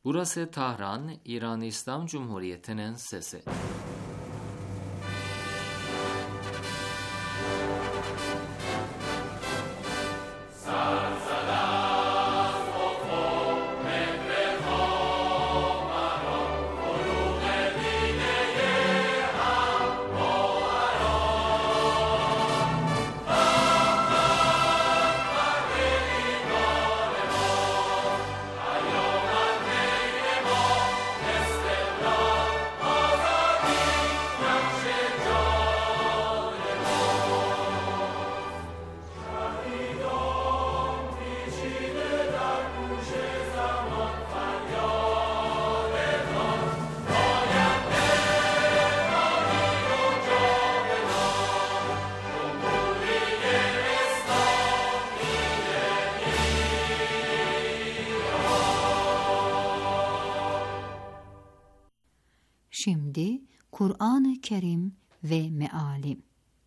Burası Tahran, İran İslam Cumhuriyeti'nin sesi. Şimdi Kur'an-ı Kerim ve Meali.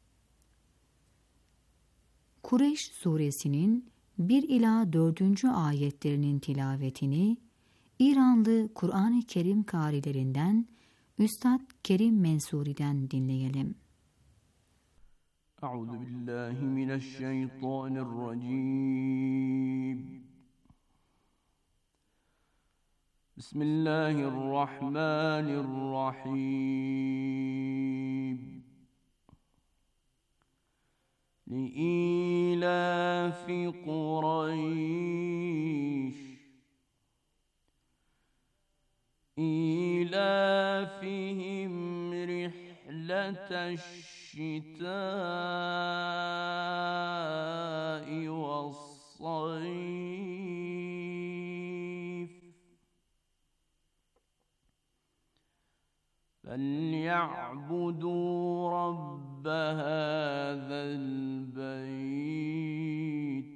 Kureyş suresinin 1 ila 4. ayetlerinin tilavetini İranlı Kur'an-ı Kerim kârilerinden Üstad Kerim Mensuri'den dinleyelim. Euzubillahimineşşeytanirracim. Bismillahirrahmanirrahim. Li'ilafi Kureyş İlafihim rihleteşşitâ'i ve's-sayf فَلْيَعْبُدُوا رَبَّ هَذَا الْبَيْتِ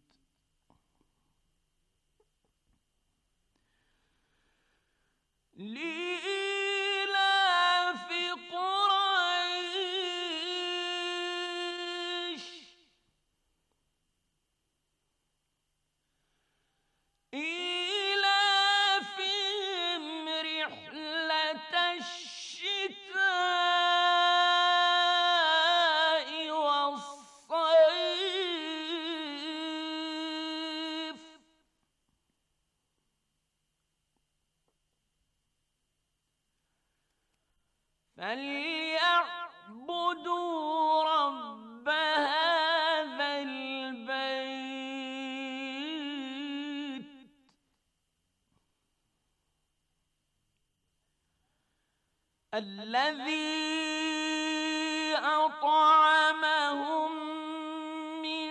لِإِيلَافِ قُرَيْشٍ إِيلَافِهِمْ رِحْلَةَ الشِّتَاءِ وَالصَّيْفِ فَلْيَعْبُدُوا رَبَّ هَذَا الْبَيْتِ الَّذِي أَطْعَمَهُم مِّن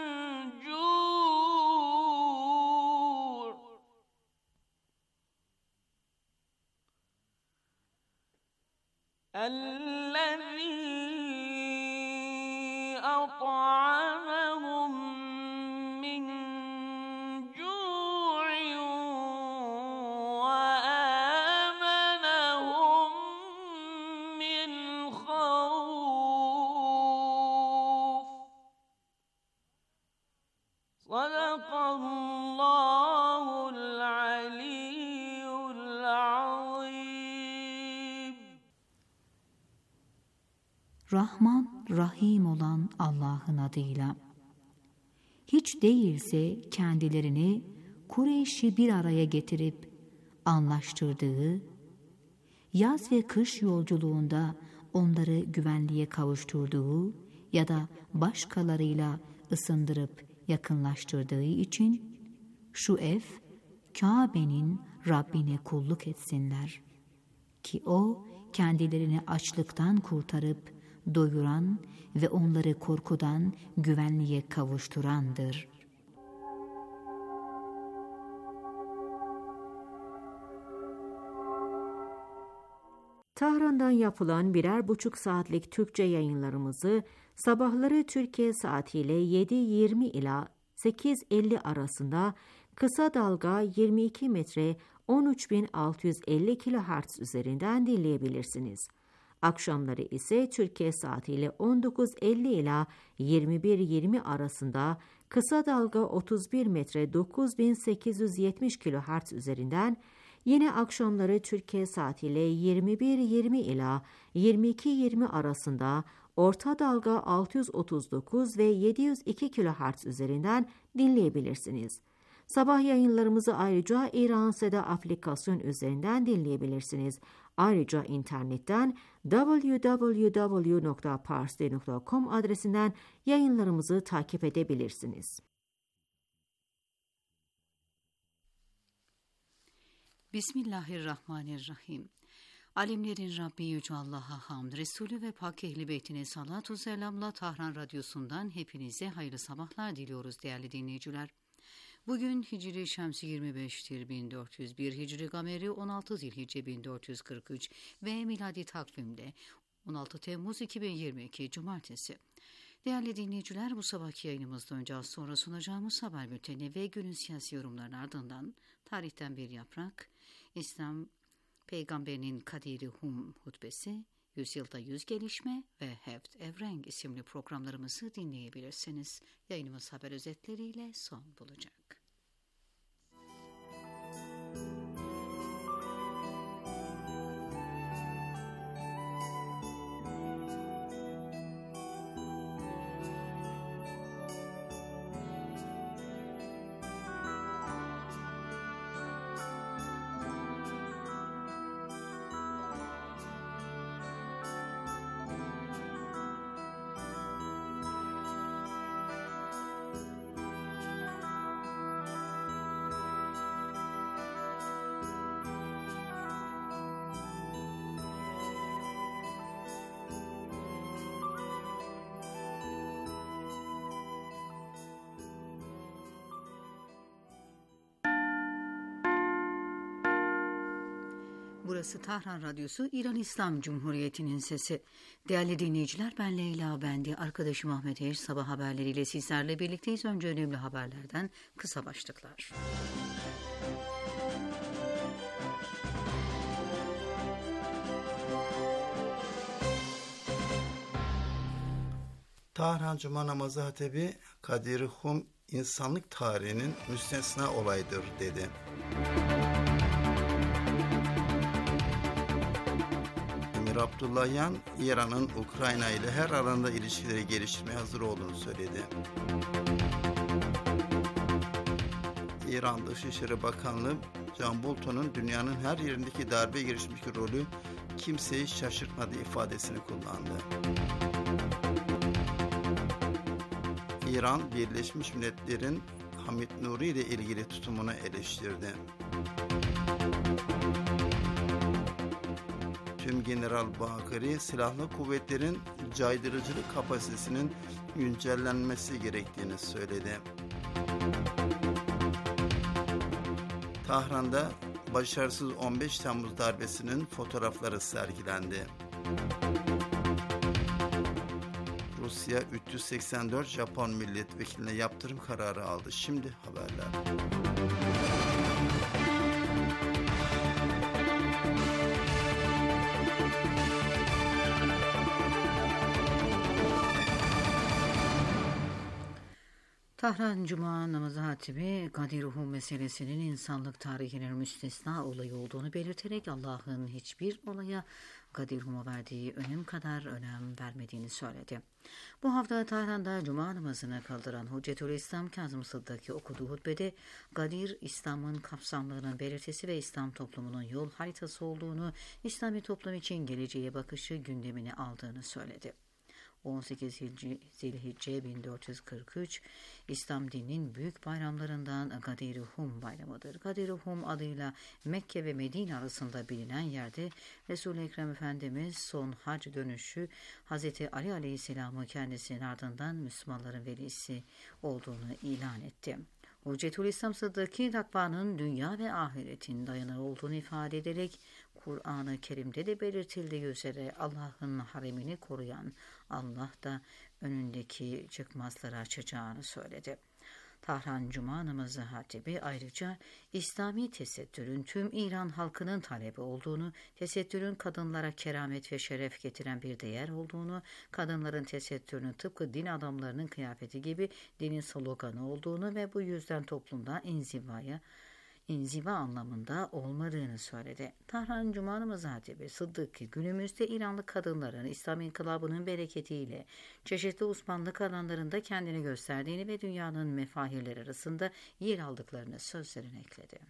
جُوعٍ وَآمَنَهُم مِّنْ خَوْفٍ صَدَقَ اللّٰهُ الْعَلِيُّ الْعَظِيمُ. Rahman, Rahim olan Allah'ın adıyla. Hiç değilse kendilerini Kureyş'i bir araya getirip anlaştırdığı, yaz ve kış yolculuğunda onları güvenliğe kavuşturduğu ya da başkalarıyla ısındırıp yakınlaştırdığı için şu ev, Kabe'nin Rabbine kulluk etsinler. Ki O, kendilerini açlıktan kurtarıp doyuran ve onları korkudan güvenliğe kavuşturandır. Tahran'dan yapılan 1,5 saatlik Türkçe yayınlarımızı sabahları Türkiye saatiyle 7:20 ila 8:50 arasında kısa dalga 22 metre 13.650 kHz üzerinden dinleyebilirsiniz. Akşamları ise Türkiye saatiyle 19:50 ila 21:20 arasında kısa dalga 31 metre 9.870 kHz üzerinden Yine akşamları Türkiye saatiyle 21:20 ila 22:20 arasında orta dalga 639 ve 702 kHz üzerinden dinleyebilirsiniz. Sabah yayınlarımızı ayrıca İran Seda aplikasyon üzerinden dinleyebilirsiniz. Ayrıca internetten www.parsi.com adresinden yayınlarımızı takip edebilirsiniz. Bismillahirrahmanirrahim. Alemlerin Rabbi Yüce Allah'a hamd, Resulü ve Pak Ehli Beytine salatu selamla Tahran Radyosu'ndan hepinize hayırlı sabahlar diliyoruz değerli dinleyiciler. Bugün Hicri Şemsi 25'tir 1401, Hicri Gameri 16 Zilhicce 1443 ve miladi takvimde 16 Temmuz 2022 Cumartesi. Değerli dinleyiciler, bu sabahki yayınımızda önce az sonra sunacağımız haber bülteni ve günün siyasi yorumlarının ardından tarihten bir yaprak, İslam Peygamberinin Kadir-i Hum hutbesi, Yüzyılda 100 gelişme ve Heft Evrenk isimli programlarımızı dinleyebilirsiniz. Yayınımız haber özetleriyle son bulacak. Burası Tahran Radyosu, İran İslam Cumhuriyeti'nin sesi. Değerli dinleyiciler, ben Leyla Bendi, arkadaşım Ahmet Eş, sabah haberleriyle sizlerle birlikteyiz. Önce önemli haberlerden kısa başlıklar. Tahran Cuma namazı hatibi Kadir-i Hum insanlık tarihinin müstesna olaydır dedi. Emir Abdullahian, İran'ın Ukrayna ile her alanda ilişkileri geliştirmeye hazır olduğunu söyledi. İran Dışişleri Bakanlığı, Can Bolton'un dünyanın her yerindeki darbe girişimindeki rolü kimseyi şaşırtmadı ifadesini kullandı. İran, Birleşmiş Milletler'in Hamid Nuri ile ilgili tutumunu eleştirdi. Tüm General Bakırı, silahlı kuvvetlerin caydırıcılık kapasitesinin güncellenmesi gerektiğini söyledi. Tahran'da başarısız 15 Temmuz darbesinin fotoğrafları sergilendi. Rusya 384 Japon milletvekiline yaptırım kararı aldı. Şimdi haberler. Tahran Cuma namazı hatibi Kadir-i Hum meselesinin insanlık tarihinin müstesna olayı olduğunu belirterek Allah'ın hiçbir olaya Kadir-i Hum'a verdiği önem kadar önem vermediğini söyledi. Bu hafta Tahran'da Cuma namazını kıldıran Hüccetül İslam Kazım Sıddık'ı okuduğu hutbede Kadir, İslam'ın kapsamlığının belirtisi ve İslam toplumunun yol haritası olduğunu, İslami toplum için geleceğe bakışı gündemine aldığını söyledi. 18 Zilhicce 1443 İslam dininin büyük bayramlarından Kadir-i Hum bayramıdır. Kadir-i Hum adıyla Mekke ve Medine arasında bilinen yerde Resul-i Ekrem Efendimiz son hac dönüşü Hz. Ali Aleyhisselam'ı kendisinin ardından Müslümanların velisi olduğunu ilan etti. Hüccetül İslam Sıddık'ı takvanın dünya ve ahiretin dayanır olduğunu ifade ederek Kur'an-ı Kerim'de de belirtildiği üzere Allah'ın haremini koruyan Allah da önündeki çıkmazları açacağını söyledi. Tahran Cuma namazı hatibi ayrıca İslami tesettürün tüm İran halkının talebi olduğunu, tesettürün kadınlara keramet ve şeref getiren bir değer olduğunu, kadınların tesettürünün tıpkı din adamlarının kıyafeti gibi dinin sloganı olduğunu ve bu yüzden toplumda inziva anlamında olmadığını söyledi. Tahran Cuma namazı hatibi Sıddık'ı günümüzde İranlı kadınların İslam İnkılabı'nın bereketiyle çeşitli uzmanlık alanlarında kendini gösterdiğini ve dünyanın mefahirleri arasında yer aldıklarını sözlerine ekledi.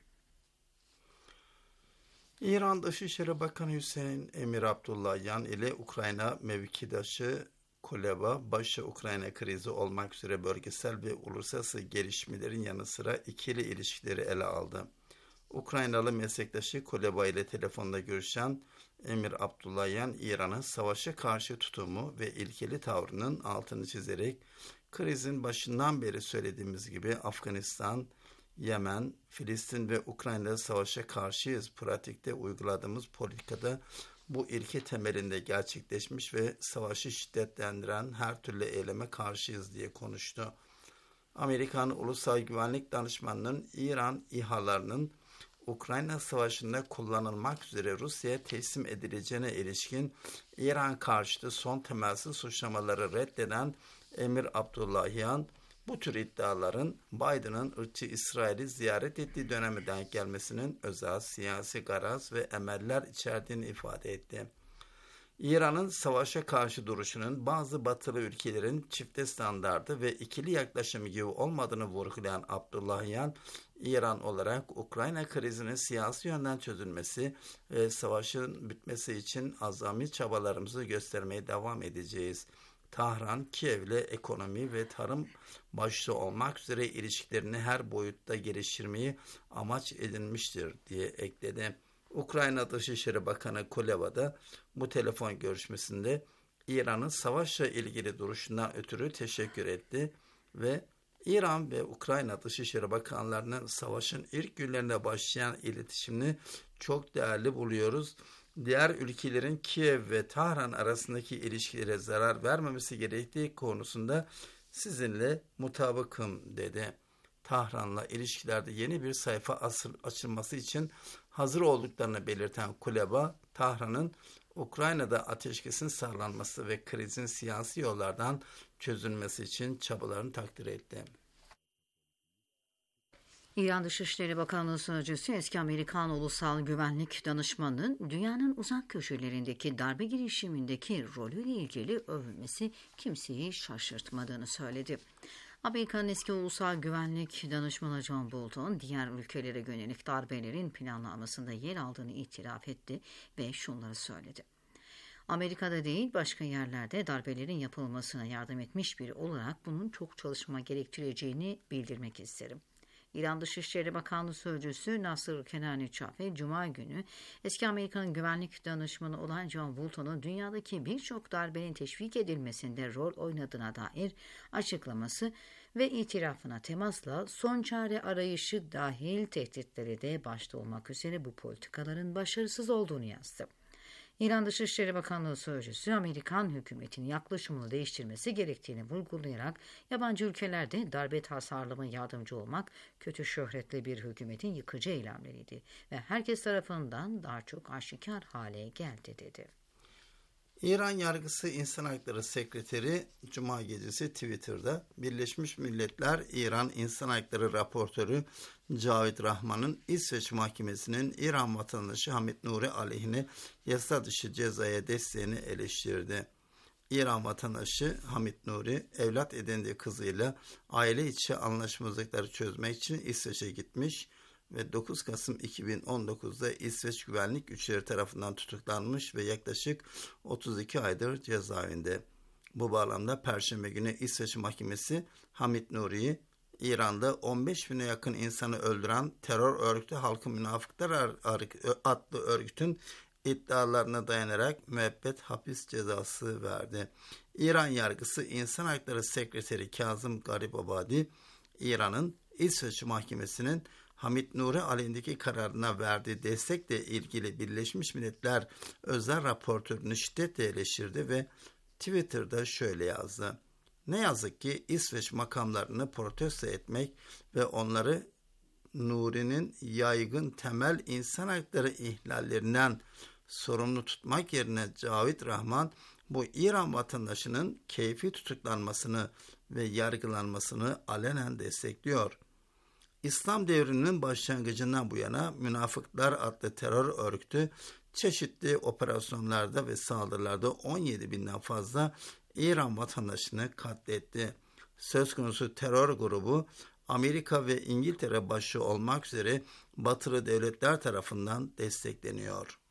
İran Dışişleri Bakanı Hüseyin Emir Abdullahian ile Ukrayna mevkidaşı Kuleba, başta Ukrayna krizi olmak üzere bölgesel ve uluslararası gelişmelerin yanı sıra ikili ilişkileri ele aldı. Ukraynalı meslektaşı Kuleba ile telefonda görüşen Emir Abdullahian, İran'ın savaşa karşı tutumu ve ilkeli tavrının altını çizerek, krizin başından beri söylediğimiz gibi Afganistan, Yemen, Filistin ve Ukrayna'da savaşa karşıyız. Pratikte uyguladığımız politikada bu ilke temelinde gerçekleşmiş ve savaşı şiddetlendiren her türlü eyleme karşıyız diye konuştu. Amerikan Ulusal Güvenlik Danışmanı'nın İran İHA'larının Ukrayna Savaşı'nda kullanılmak üzere Rusya'ya teslim edileceğine ilişkin İran karşıtı son temelsiz suçlamaları reddeden Emir Abdullahian, bu tür iddiaların Biden'ın ırkçı İsrail'i ziyaret ettiği döneme denk gelmesinin özel siyasi garaz ve emeller içerdiğini ifade etti. İran'ın savaşa karşı duruşunun bazı batılı ülkelerin çifte standardı ve ikili yaklaşımı gibi olmadığını vurgulayan Abdullahian, İran olarak Ukrayna krizinin siyasi yönden çözülmesi ve savaşın bitmesi için azami çabalarımızı göstermeye devam edeceğiz. Tahran, Kiev'le ekonomi ve tarım başta olmak üzere ilişkilerini her boyutta geliştirmeyi amaç edinmiştir diye ekledi. Ukrayna Dışişleri Bakanı Kuleba da bu telefon görüşmesinde İran'ın savaşla ilgili duruşundan ötürü teşekkür etti ve İran ve Ukrayna Dışişleri Bakanlarının savaşın ilk günlerinde başlayan iletişimini çok değerli buluyoruz. Diğer ülkelerin Kiev ve Tahran arasındaki ilişkilere zarar vermemesi gerektiği konusunda sizinle mutabıkım dedi. Tahran'la ilişkilerde yeni bir sayfa açılması için hazır olduklarını belirten Kuleba, Tahran'ın Ukrayna'da ateşkesin sağlanması ve krizin siyasi yollardan çözülmesi için çabalarını takdir etti. İran Dışişleri Bakanlığı Sözcüsü eski Amerikan Ulusal Güvenlik Danışmanı'nın dünyanın uzak köşelerindeki darbe girişimindeki rolüyle ilgili övülmesi kimseyi şaşırtmadığını söyledi. Amerika'nın eski Ulusal Güvenlik Danışmanı John Bolton, diğer ülkelere yönelik darbelerin planlanmasında yer aldığını itiraf etti ve şunları söyledi. Amerika'da değil başka yerlerde darbelerin yapılmasına yardım etmiş biri olarak bunun çok çalışma gerektireceğini bildirmek isterim. İran Dışişleri Bakanlığı Sözcüsü Nasır Kenani Çafe, Cuma günü eski Amerikan Güvenlik Danışmanı olan John Bolton'un dünyadaki birçok darbenin teşvik edilmesinde rol oynadığına dair açıklaması ve itirafına temasla son çare arayışı dahil tehditleri de başta olmak üzere bu politikaların başarısız olduğunu yazdı. İran Dışişleri Bakanlığı Sözcüsü, Amerikan hükümetinin yaklaşımını değiştirmesi gerektiğini vurgulayarak yabancı ülkelerde darbe tasarlama yardımcı olmak kötü şöhretli bir hükümetin yıkıcı eylemleriydi ve herkes tarafından daha çok aşikar hale geldi dedi. İran Yargısı İnsan Hakları Sekreteri Cuma gecesi Twitter'da Birleşmiş Milletler İran İnsan Hakları Raportörü Cavit Rahman'ın İsveç Mahkemesi'nin İran vatandaşı Hamid Nuri aleyhine yasa dışı cezaya desteğini eleştirdi. İran vatandaşı Hamid Nuri, evlat edindiği kızıyla aile içi anlaşmazlıkları çözmek için İsveç'e gitmiş ve 9 Kasım 2019'da İsveç güvenlik güçleri tarafından tutuklanmış ve yaklaşık 32 aydır cezaevinde. Bu bağlamda Perşembe günü İsveç Mahkemesi Hamid Nuri'yi İran'da 15 bine yakın insanı öldüren terör örgütü Halkın Münafıklar adlı örgütün iddialarına dayanarak müebbet hapis cezası verdi. İran Yargısı İnsan Hakları Sekreteri Kazım Garibabadi, İran'ın İsveç Mahkemesi'nin Hamid Nuri aleyhindeki kararına verdiği destekle ilgili Birleşmiş Milletler özel raportörünü şiddetle eleştirdi ve Twitter'da şöyle yazdı. Ne yazık ki İsveç makamlarını protesto etmek ve onları Nuri'nin yaygın temel insan hakları ihlallerinden sorumlu tutmak yerine Cavit Rahman bu İran vatandaşının keyfi tutuklanmasını ve yargılanmasını alenen destekliyor. İslam devriminin başlangıcından bu yana Münafıklar adlı terör örgütü çeşitli operasyonlarda ve saldırılarda 17 binden fazla İran vatandaşını katletti. Söz konusu terör grubu Amerika ve İngiltere başta olmak üzere batılı devletler tarafından destekleniyor.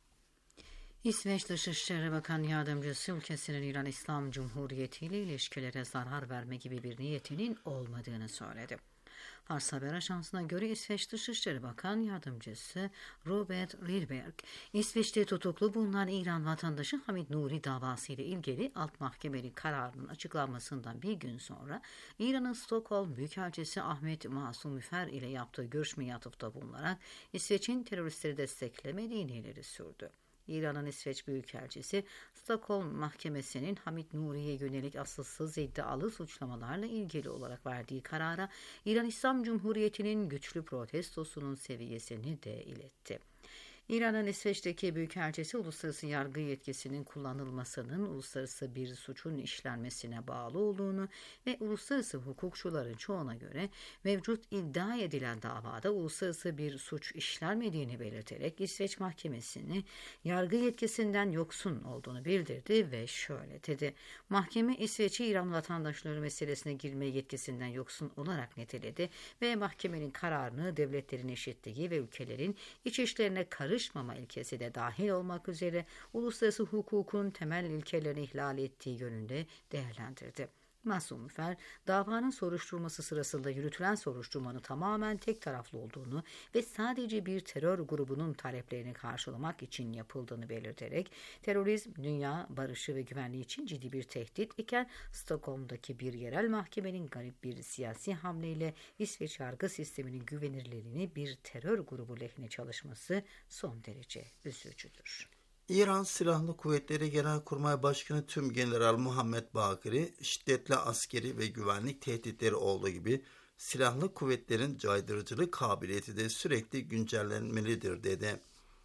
İsveç Dışişleri Bakan Yardımcısı ülkesinin İran İslam Cumhuriyeti ile ilişkilere zarar verme gibi bir niyetinin olmadığını söyledi. Fars Haber Ajansı'na göre İsveç Dışişleri Bakan Yardımcısı Robert Rydberg, İsveç'te tutuklu bulunan İran vatandaşı Hamid Nuri davası ile ilgili alt mahkemenin kararının açıklanmasından bir gün sonra İran'ın Stockholm Büyükelçisi Ahmet Masum Müfer ile yaptığı görüşmeye atıfta bulunarak İsveç'in teröristleri desteklemediğini ileri sürdü. İran'ın İsveç Büyükelçisi, Stockholm Mahkemesi'nin Hamid Nuri'ye yönelik asılsız iddialı suçlamalarla ilgili olarak verdiği karara İran İslam Cumhuriyeti'nin güçlü protestosunun seviyesini de iletti. İran'ın İsveç'teki Büyükelçisi, uluslararası yargı yetkisinin kullanılmasının uluslararası bir suçun işlenmesine bağlı olduğunu ve uluslararası hukukçuların çoğuna göre mevcut iddia edilen davada uluslararası bir suç işlenmediğini belirterek İsveç Mahkemesi'ni yargı yetkisinden yoksun olduğunu bildirdi ve şöyle dedi. Mahkeme İsveç'i İran vatandaşları meselesine girme yetkisinden yoksun olarak niteledi ve mahkemenin kararını devletlerin eşitliği ve ülkelerin iç işlerine karışmama ilkesi de dahil olmak üzere uluslararası hukukun temel ilkelerini ihlal ettiği yönünde değerlendirdi. Masum Müfer, davanın soruşturması sırasında yürütülen soruşturmanın tamamen tek taraflı olduğunu ve sadece bir terör grubunun taleplerini karşılamak için yapıldığını belirterek, terörizm, dünya barışı ve güvenliği için ciddi bir tehdit iken Stockholm'daki bir yerel mahkemenin garip bir siyasi hamleyle İsveç yargı sisteminin güvenilirliğini bir terör grubu lehine çalışması son derece üzücüdür. İran Silahlı Kuvvetleri Genelkurmay Başkanı Tümgeneral Muhammed Bakiri, şiddetli askeri ve güvenlik tehditleri olduğu gibi silahlı kuvvetlerin caydırıcılık kabiliyeti de sürekli güncellenmelidir dedi.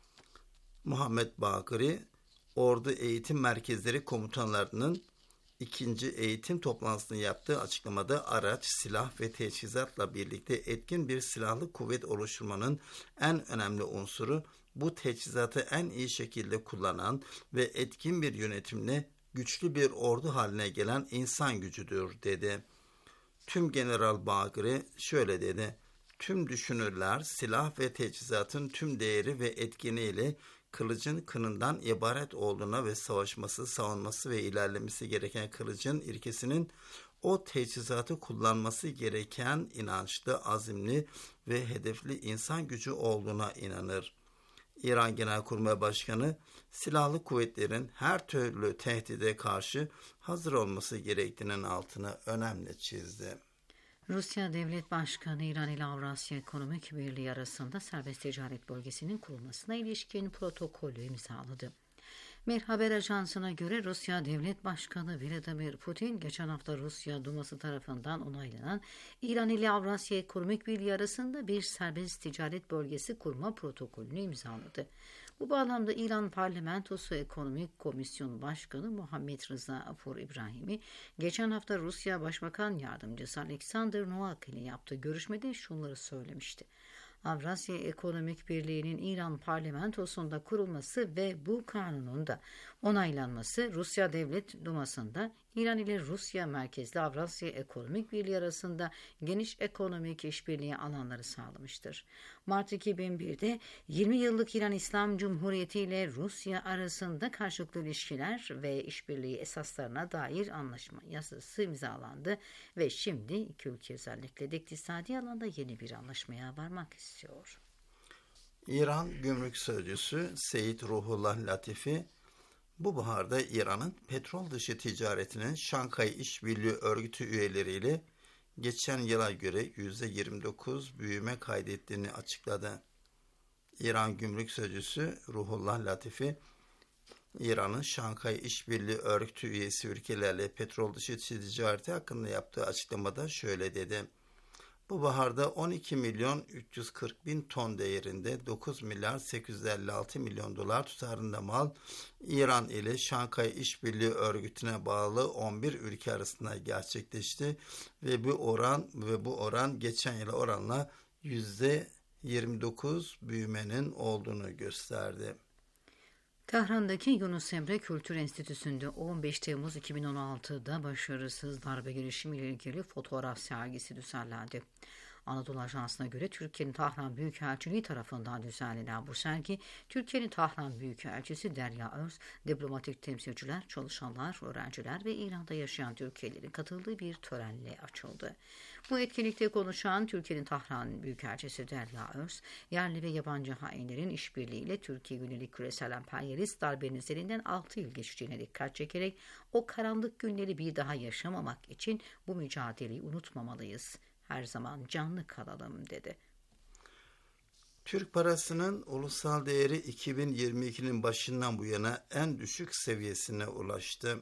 Muhammed Bakiri, Ordu Eğitim Merkezleri Komutanlarının 2. eğitim toplantısında yaptığı açıklamada araç, silah ve teçhizatla birlikte etkin bir silahlı kuvvet oluşturmanın en önemli unsuru bu teçhizatı en iyi şekilde kullanan ve etkin bir yönetimle güçlü bir ordu haline gelen insan gücüdür dedi. Tümgeneral Bakiri şöyle dedi. Tüm düşünürler silah ve teçhizatın tüm değeri ve etkinliğiyle kılıcın kınından ibaret olduğuna ve savaşması, savunması ve ilerlemesi gereken kılıcın ilkesinin o teçhizatı kullanması gereken inançlı, azimli ve hedefli insan gücü olduğuna inanır. İran Genelkurmay Başkanı, silahlı kuvvetlerin her türlü tehdide karşı hazır olması gerektiğinin altını önemli çizdi. Rusya Devlet Başkanı İran ile Avrasya Ekonomik Birliği arasında serbest ticaret bölgesinin kurulmasına ilişkin protokolü imzaladı. Mer Haber Ajansı'na göre Rusya Devlet Başkanı Vladimir Putin geçen hafta Rusya Duması tarafından onaylanan İran ile Avrasya Ekonomik Birliği arasında bir serbest ticaret bölgesi kurma protokolünü imzaladı. Bu bağlamda İran Parlamentosu Ekonomik Komisyon Başkanı Muhammed Rıza Afur İbrahimi geçen hafta Rusya Başbakan Yardımcısı Alexander Novak ile yaptığı görüşmede şunları söylemişti. Avrasya Ekonomik Birliği'nin İran parlamentosunda kurulması ve bu kanunun da onaylanması Rusya Devlet Duması'nda İran ile Rusya merkezli Avrasya Ekonomik Birliği arasında geniş ekonomik işbirliği alanları sağlamıştır. Mart 2001'de 20 yıllık İran İslam Cumhuriyeti ile Rusya arasında karşılıklı ilişkiler ve işbirliği esaslarına dair anlaşma yazısı imzalandı ve şimdi iki ülke özellikle de iktisadi alanda yeni bir anlaşmaya varmak istiyor. İran Gümrük Sözcüsü Seyit Ruhullah Latifi, bu baharda İran'ın petrol dışı ticaretinin Şanghay İşbirliği Örgütü üyeleriyle geçen yıla göre %29 büyüme kaydettiğini açıkladı. İran Gümrük Sözcüsü Ruhullah Latifi, İran'ın Şanghay İşbirliği Örgütü üyesi ülkelerle petrol dışı ticareti hakkında yaptığı açıklamada şöyle dedi. Bu baharda 12 milyon 340 bin ton değerinde 9 milyar 856 milyon dolar tutarında mal İran ile Şanghay İşbirliği Örgütü'ne bağlı 11 ülke arasında gerçekleşti ve bu oran geçen yıla oranla %29 büyümenin olduğunu gösterdi. Tahran'daki Yunus Emre Kültür Enstitüsü'nde 15 Temmuz 2016'da başarısız darbe girişimiyle ilgili fotoğraf sergisi düzenlendi. Anadolu Ajansı'na göre Türkiye'nin Tahran Büyükelçiliği tarafından düzenlenen bu sergi, Türkiye'nin Tahran Büyükelçisi Derya Öz, diplomatik temsilciler, çalışanlar, öğrenciler ve İran'da yaşayan Türkiye'lilerin katıldığı bir törenle açıldı. Bu etkinlikte konuşan Türkiye'nin Tahran Büyükelçisi Derya Öz, yerli ve yabancı hainlerin işbirliğiyle Türkiye yönelik küresel emperyalist darbenin üzerinden 6 yıl geçtiğine dikkat çekerek o karanlık günleri bir daha yaşamamak için bu mücadeleyi unutmamalıyız. Her zaman canlı kalalım dedi. Türk parasının ulusal değeri 2022'nin başından bu yana en düşük seviyesine ulaştı.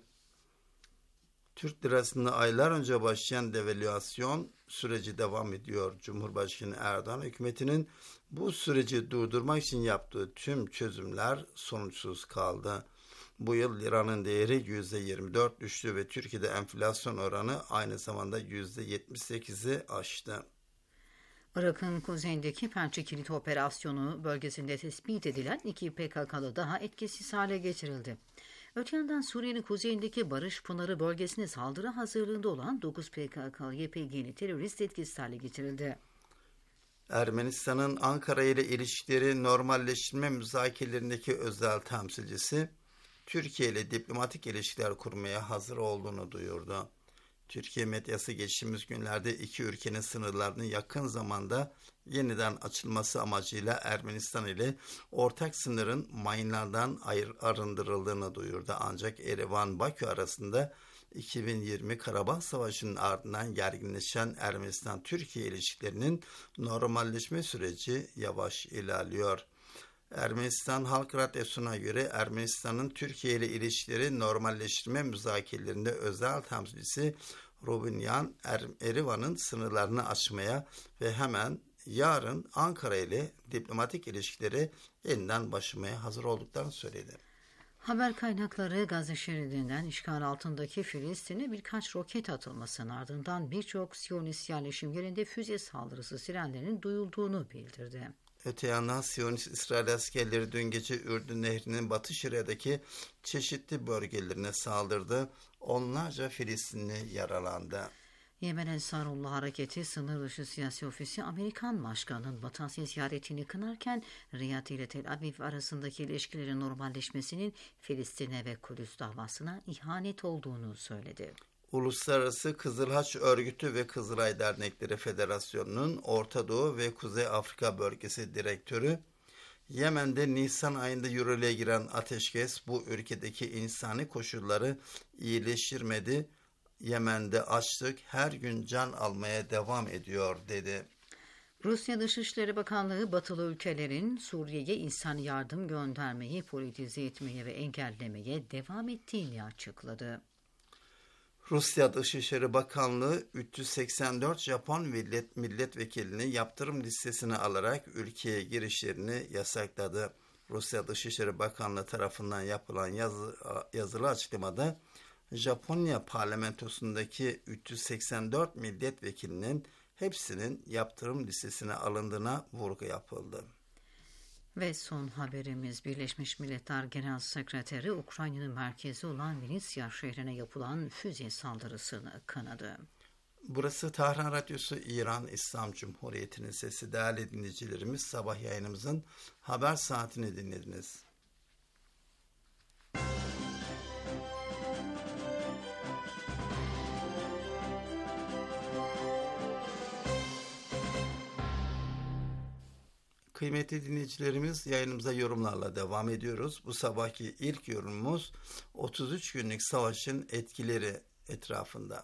Türk lirasında aylar önce başlayan devalüasyon süreci devam ediyor. Cumhurbaşkanı Erdoğan hükümetinin bu süreci durdurmak için yaptığı tüm çözümler sonuçsuz kaldı. Bu yıl liranın değeri %24 düştü ve Türkiye'de enflasyon oranı aynı zamanda %78'i aştı. Irak'ın kuzeyindeki Pençe Kilit Operasyonu bölgesinde tespit edilen 2 PKK'lı daha etkisiz hale getirildi. Öte yandan Suriye'nin kuzeyindeki Barış Pınarı bölgesine saldırı hazırlığında olan 9 PKK-YPG'li terörist etkisiz hale getirildi. Ermenistan'ın Ankara ile ilişkileri normalleştirme müzakerelerindeki özel temsilcisi, Türkiye ile diplomatik ilişkiler kurmaya hazır olduğunu duyurdu. Türkiye medyası geçtiğimiz günlerde iki ülkenin sınırlarının yakın zamanda yeniden açılması amacıyla Ermenistan ile ortak sınırın mayınlardan arındırıldığını duyurdu. Ancak Erivan-Bakü arasında 2020 Karabağ Savaşı'nın ardından gerginleşen Ermenistan-Türkiye ilişkilerinin normalleşme süreci yavaş ilerliyor. Ermenistan Halk Radyosu'na göre Ermenistan'ın Türkiye ile ilişkileri normalleştirme müzakerelerinde özel temsilcisi Rubinyan Erivan'ın sınırlarını açmaya ve hemen yarın Ankara ile diplomatik ilişkileri yeniden başlamaya hazır olduklarını söyledi. Haber kaynakları Gazze şeridinden işgal altındaki Filistin'e birkaç roket atılmasının ardından birçok Siyonist yerleşim yerinde füze saldırısı sirenlerinin duyulduğunu bildirdi. Öte yandan Siyonist İsrail askerleri dün gece Ürdün Nehri'nin Batı Şeria'daki çeşitli bölgelerine saldırdı. Onlarca Filistinli yaralandı. Yemen Ensarullah Hareketi Sınır Dışı Siyasi Ofisi Amerikan Başkanı'nın Batı Asya ziyaretini kınarken Riyad ile Tel Aviv arasındaki ilişkilerin normalleşmesinin Filistin'e ve Kudüs davasına ihanet olduğunu söyledi. Uluslararası Kızıl Haç Örgütü ve Kızılay Dernekleri Federasyonu'nun Orta Doğu ve Kuzey Afrika Bölgesi Direktörü, Yemen'de Nisan ayında yürürlüğe giren ateşkes bu ülkedeki insani koşulları iyileştirmedi. Yemen'de açlık her gün can almaya devam ediyor dedi. Rusya Dışişleri Bakanlığı batılı ülkelerin Suriye'ye insani yardım göndermeyi politize etmeye ve engellemeye devam ettiğini açıkladı. Rusya Dışişleri Bakanlığı 384 Japon milletvekilini yaptırım listesine alarak ülkeye girişlerini yasakladı. Rusya Dışişleri Bakanlığı tarafından yapılan yazılı açıklamada Japonya parlamentosundaki 384 milletvekilinin hepsinin yaptırım listesine alındığına vurgu yapıldı. Ve son haberimiz Birleşmiş Milletler Genel Sekreteri Ukrayna'nın merkezi olan Vinitsia şehrine yapılan füze saldırısını kınadı. Burası Tahran Radyosu İran İslam Cumhuriyeti'nin sesi. Değerli dinleyicilerimiz, sabah yayınımızın haber saatini dinlediniz. Kıymetli dinleyicilerimiz, yayınımıza yorumlarla devam ediyoruz. Bu sabahki ilk yorumumuz 33 günlük savaşın etkileri etrafında.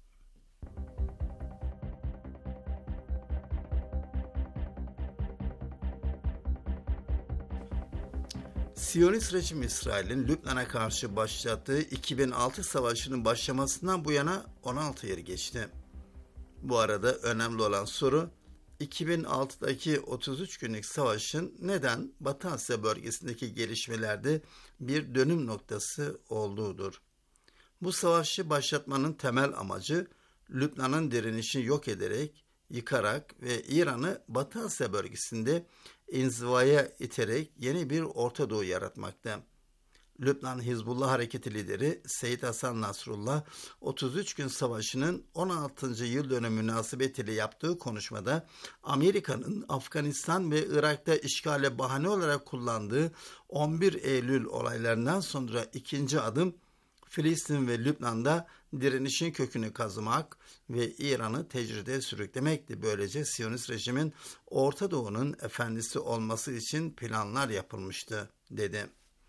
Siyonist rejim İsrail'in Lübnan'a karşı başlattığı 2006 savaşının başlamasından bu yana 16 yıl geçti. Bu arada önemli olan soru, 2006'daki 33 günlük savaşın neden Batı Asya bölgesindeki gelişmelerde bir dönüm noktası olduğudur. Bu savaşı başlatmanın temel amacı Lübnan'ın direnişini yok ederek yıkarak ve İran'ı Batı Asya bölgesinde inzivaya iterek yeni bir Orta Doğu yaratmakta. Lübnan Hizbullah Hareketi lideri Seyyid Hasan Nasrullah, 33 gün savaşının 16. yıl dönümü münasebetiyle yaptığı konuşmada Amerika'nın Afganistan ve Irak'ta işgale bahane olarak kullandığı 11 Eylül olaylarından sonra ikinci adım Filistin ve Lübnan'da direnişin kökünü kazımak ve İran'ı tecride sürüklemekti. Böylece Siyonist rejimin Orta Doğu'nun efendisi olması için planlar yapılmıştı, dedi.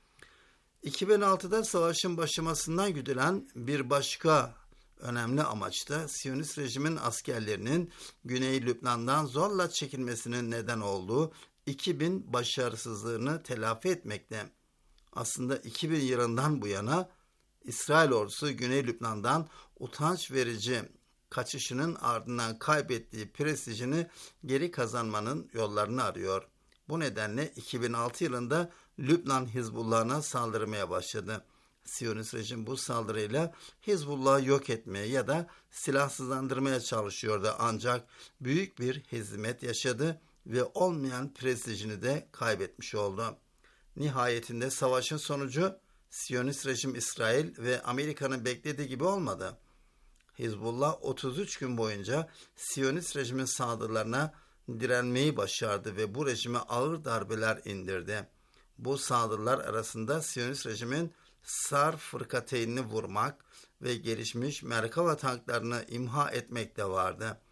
2006'da savaşın başlamasından güdülen bir başka önemli amaç da Siyonist rejimin askerlerinin Güney Lübnan'dan zorla çekilmesinin neden olduğu 2000 başarısızlığını telafi etmekte. Aslında 2000 yılından bu yana İsrail ordusu Güney Lübnan'dan utanç verici kaçışının ardından kaybettiği prestijini geri kazanmanın yollarını arıyor. Bu nedenle 2006 yılında Lübnan Hizbullah'ına saldırmaya başladı. Siyonist rejim bu saldırıyla Hizbullah'ı yok etmeye ya da silahsızlandırmaya çalışıyordu, ancak büyük bir hezimet yaşadı ve olmayan prestijini de kaybetmiş oldu. Nihayetinde savaşın sonucu Siyonist rejim İsrail ve Amerika'nın beklediği gibi olmadı. Hizbullah 33 gün boyunca Siyonist rejimin saldırılarına direnmeyi başardı ve bu rejime ağır darbeler indirdi. Bu saldırılar arasında Siyonist rejimin Sar fırkateynini vurmak ve gelişmiş Merkava tanklarını imha etmek de vardı.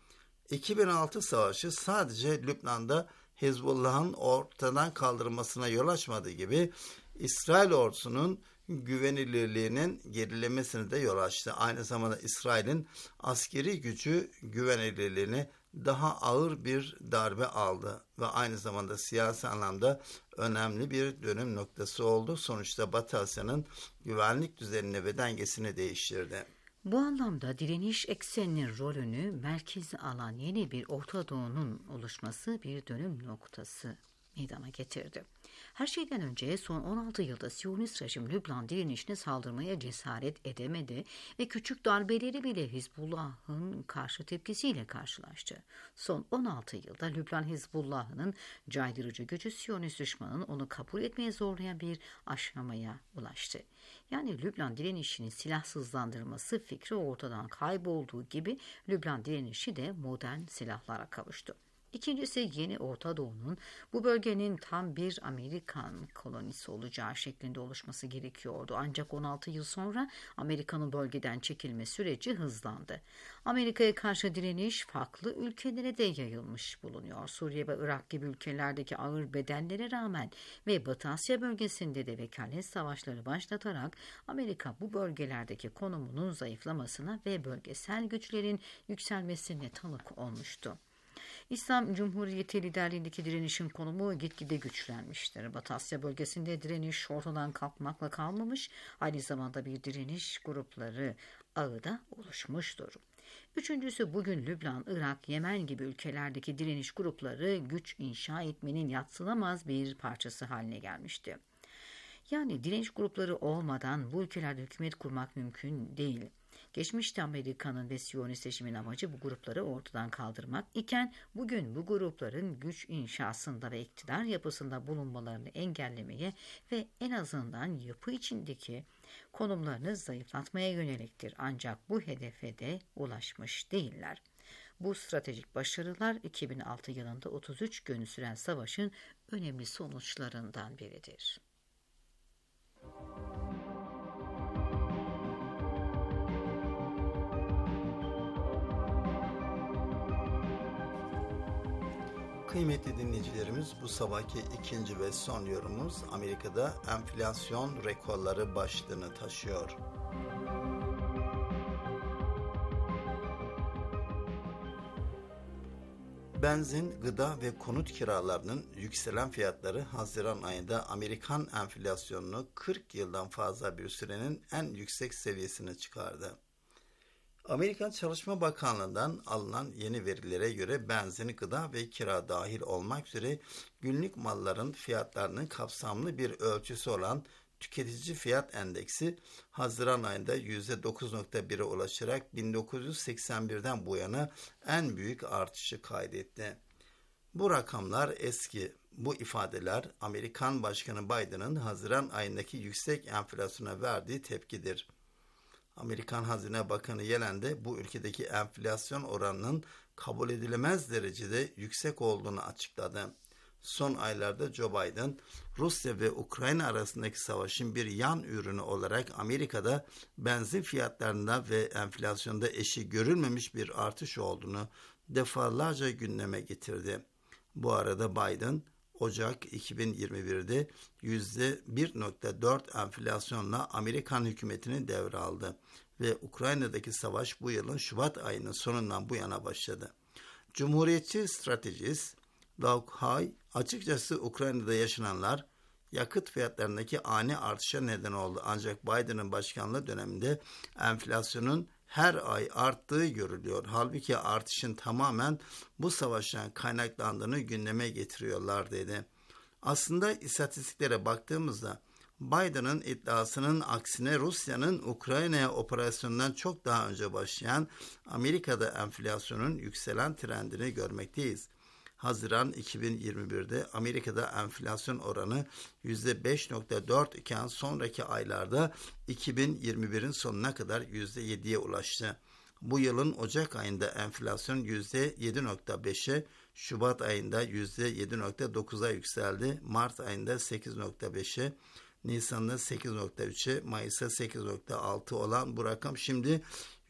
2006 savaşı sadece Lübnan'da Hizbullah'ın ortadan kaldırılmasına yol açmadığı gibi İsrail ordusunun güvenilirliğinin gerilemesine de yol açtı. Aynı zamanda İsrail'in askeri gücü güvenilirliğini daha ağır bir darbe aldı ve aynı zamanda siyasi anlamda önemli bir dönüm noktası oldu. Sonuçta Batı Asya'nın güvenlik düzenini ve dengesini değiştirdi. Bu anlamda direniş ekseninin rolünü merkeze alan yeni bir Orta Doğu'nun oluşması bir dönüm noktası meydana getirdi. Her şeyden önce son 16 yılda Siyonist rejim Lübnan direnişine saldırmaya cesaret edemedi ve küçük darbeleri bile Hizbullah'ın karşı tepkisiyle karşılaştı. Son 16 yılda Lübnan Hizbullah'ın caydırıcı gücü Siyonist düşmanın onu kabul etmeye zorlayan bir aşamaya ulaştı. Yani Lübnan direnişinin silahsızlandırması fikri ortadan kaybolduğu gibi Lübnan direnişi de modern silahlara kavuştu. İkincisi, yeni Orta Doğu'nun bu bölgenin tam bir Amerikan kolonisi olacağı şeklinde oluşması gerekiyordu. Ancak 16 yıl sonra Amerika'nın bölgeden çekilme süreci hızlandı. Amerika'ya karşı direniş farklı ülkelere de yayılmış bulunuyor. Suriye ve Irak gibi ülkelerdeki ağır bedellere rağmen ve Batı Asya bölgesinde de vekalet savaşları başlatarak Amerika bu bölgelerdeki konumunun zayıflamasına ve bölgesel güçlerin yükselmesine tanık olmuştu. İslam Cumhuriyeti liderliğindeki direnişin konumu gitgide güçlenmiştir. Batı Asya bölgesinde direniş ortadan kalkmakla kalmamış, aynı zamanda bir direniş grupları ağı da oluşmuştur. Üçüncüsü, bugün Lübnan, Irak, Yemen gibi ülkelerdeki direniş grupları güç inşa etmenin yadsınamaz bir parçası haline gelmişti. Yani direniş grupları olmadan bu ülkelerde hükümet kurmak mümkün değil. Geçmişte Amerika'nın ve Siyonist rejimin amacı bu grupları ortadan kaldırmak iken bugün bu grupların güç inşasında ve iktidar yapısında bulunmalarını engellemeye ve en azından yapı içindeki konumlarını zayıflatmaya yöneliktir. Ancak bu hedefe de ulaşmış değiller. Bu stratejik başarılar 2006 yılında 33 gün süren savaşın önemli sonuçlarından biridir. Kıymetli dinleyicilerimiz, bu sabahki ikinci ve son yorumumuz Amerika'da enflasyon rekorları başlığını taşıyor. Benzin, gıda ve konut kiralarının yükselen fiyatları Haziran ayında Amerikan enflasyonunu 40 yıldan fazla bir sürenin en yüksek seviyesine çıkardı. Amerikan Çalışma Bakanlığı'ndan alınan yeni verilere göre benzin, gıda ve kira dahil olmak üzere günlük malların fiyatlarının kapsamlı bir ölçüsü olan tüketici fiyat endeksi Haziran ayında %9.1'e ulaşarak 1981'den bu yana en büyük artışı kaydetti. Bu rakamlar eski. Bu ifadeler Amerikan Başkanı Biden'ın Haziran ayındaki yüksek enflasyona verdiği tepkidir. Amerikan Hazine Bakanı Yellen de bu ülkedeki enflasyon oranının kabul edilemez derecede yüksek olduğunu açıkladı. Son aylarda Joe Biden, Rusya ve Ukrayna arasındaki savaşın bir yan ürünü olarak Amerika'da benzin fiyatlarında ve enflasyonda eşi görülmemiş bir artış olduğunu defalarca gündeme getirdi. Bu arada Biden, Ocak 2021'de %1.4 enflasyonla Amerikan hükümetini devraldı ve Ukrayna'daki savaş bu yılın Şubat ayının sonundan bu yana başladı. Cumhuriyetçi stratejist Doug Hay, açıkçası Ukrayna'da yaşananlar yakıt fiyatlarındaki ani artışa neden oldu. Ancak Biden'ın başkanlığı döneminde enflasyonun her ay arttığı görülüyor. Halbuki artışın tamamen bu savaştan kaynaklandığını gündeme getiriyorlar dedi. Aslında istatistiklere baktığımızda Biden'ın iddiasının aksine Rusya'nın Ukrayna'ya operasyonundan çok daha önce başlayan Amerika'da enflasyonun yükselen trendini görmekteyiz. Haziran 2021'de Amerika'da enflasyon oranı %5.4 iken sonraki aylarda 2021'in sonuna kadar %7'ye ulaştı. Bu yılın Ocak ayında enflasyon %7.5'e, Şubat ayında %7.9'a yükseldi. Mart ayında 8.5'e, Nisan'da 8.3'e, Mayıs'ta 8.6 olan bu rakam şimdi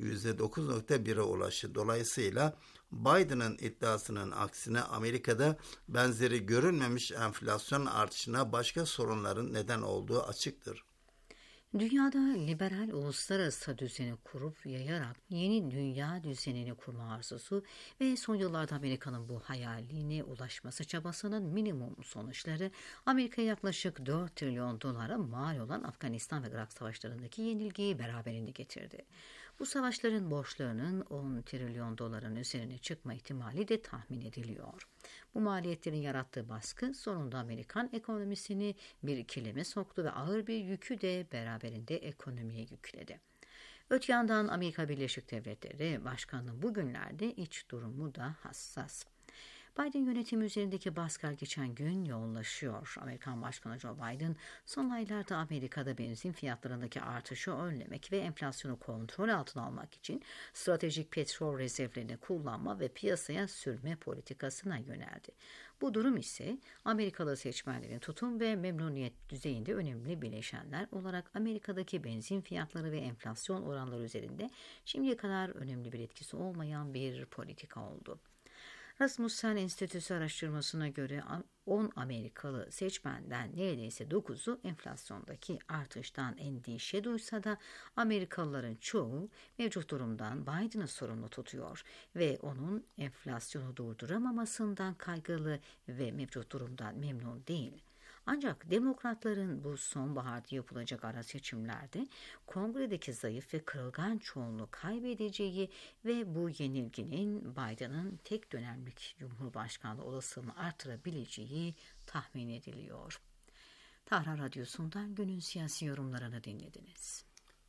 %9.1'e ulaştı. Dolayısıyla Biden'ın iddiasının aksine Amerika'da benzeri görülmemiş enflasyon artışına başka sorunların neden olduğu açıktır. Dünyada liberal uluslararası düzeni kurup yayarak yeni dünya düzenini kurma arzusu ve son yıllarda Amerika'nın bu hayaline ulaşması çabasının minimum sonuçları Amerika'ya yaklaşık 4 trilyon dolara mal olan Afganistan ve Irak savaşlarındaki yenilgiyi beraberinde getirdi. Bu savaşların borçlarının 10 trilyon doların üzerine çıkma ihtimali de tahmin ediliyor. Bu maliyetlerin yarattığı baskı sonunda Amerikan ekonomisini bir ikileme soktu ve ağır bir yükü de beraberinde ekonomiye yükledi. Öte yandan Amerika Birleşik Devletleri Başkanı'nın bugünlerde iç durumu da hassas. Biden yönetimi üzerindeki baskı geçen gün yoğunlaşıyor. Amerikan Başkanı Joe Biden son aylarda Amerika'da benzin fiyatlarındaki artışı önlemek ve enflasyonu kontrol altına almak için stratejik petrol rezervlerini kullanma ve piyasaya sürme politikasına yöneldi. Bu durum ise Amerikalı seçmenlerin tutum ve memnuniyet düzeyinde önemli bileşenler olarak Amerika'daki benzin fiyatları ve enflasyon oranları üzerinde şimdiye kadar önemli bir etkisi olmayan bir politika oldu. Rasmussen Enstitüsü araştırmasına göre 10 Amerikalı seçmenden neredeyse 9'u enflasyondaki artıştan endişe duysa da Amerikalıların çoğu mevcut durumdan Biden'ı sorumlu tutuyor ve onun enflasyonu durduramamasından kaygılı ve mevcut durumdan memnun değil. Ancak demokratların bu sonbaharda yapılacak ara seçimlerde kongredeki zayıf ve kırılgan çoğunluğu kaybedeceği ve bu yenilginin Biden'ın tek dönemlik Cumhurbaşkanlığı olasılığını artırabileceği tahmin ediliyor. Tahran Radyosu'ndan günün siyasi yorumlarını dinlediniz.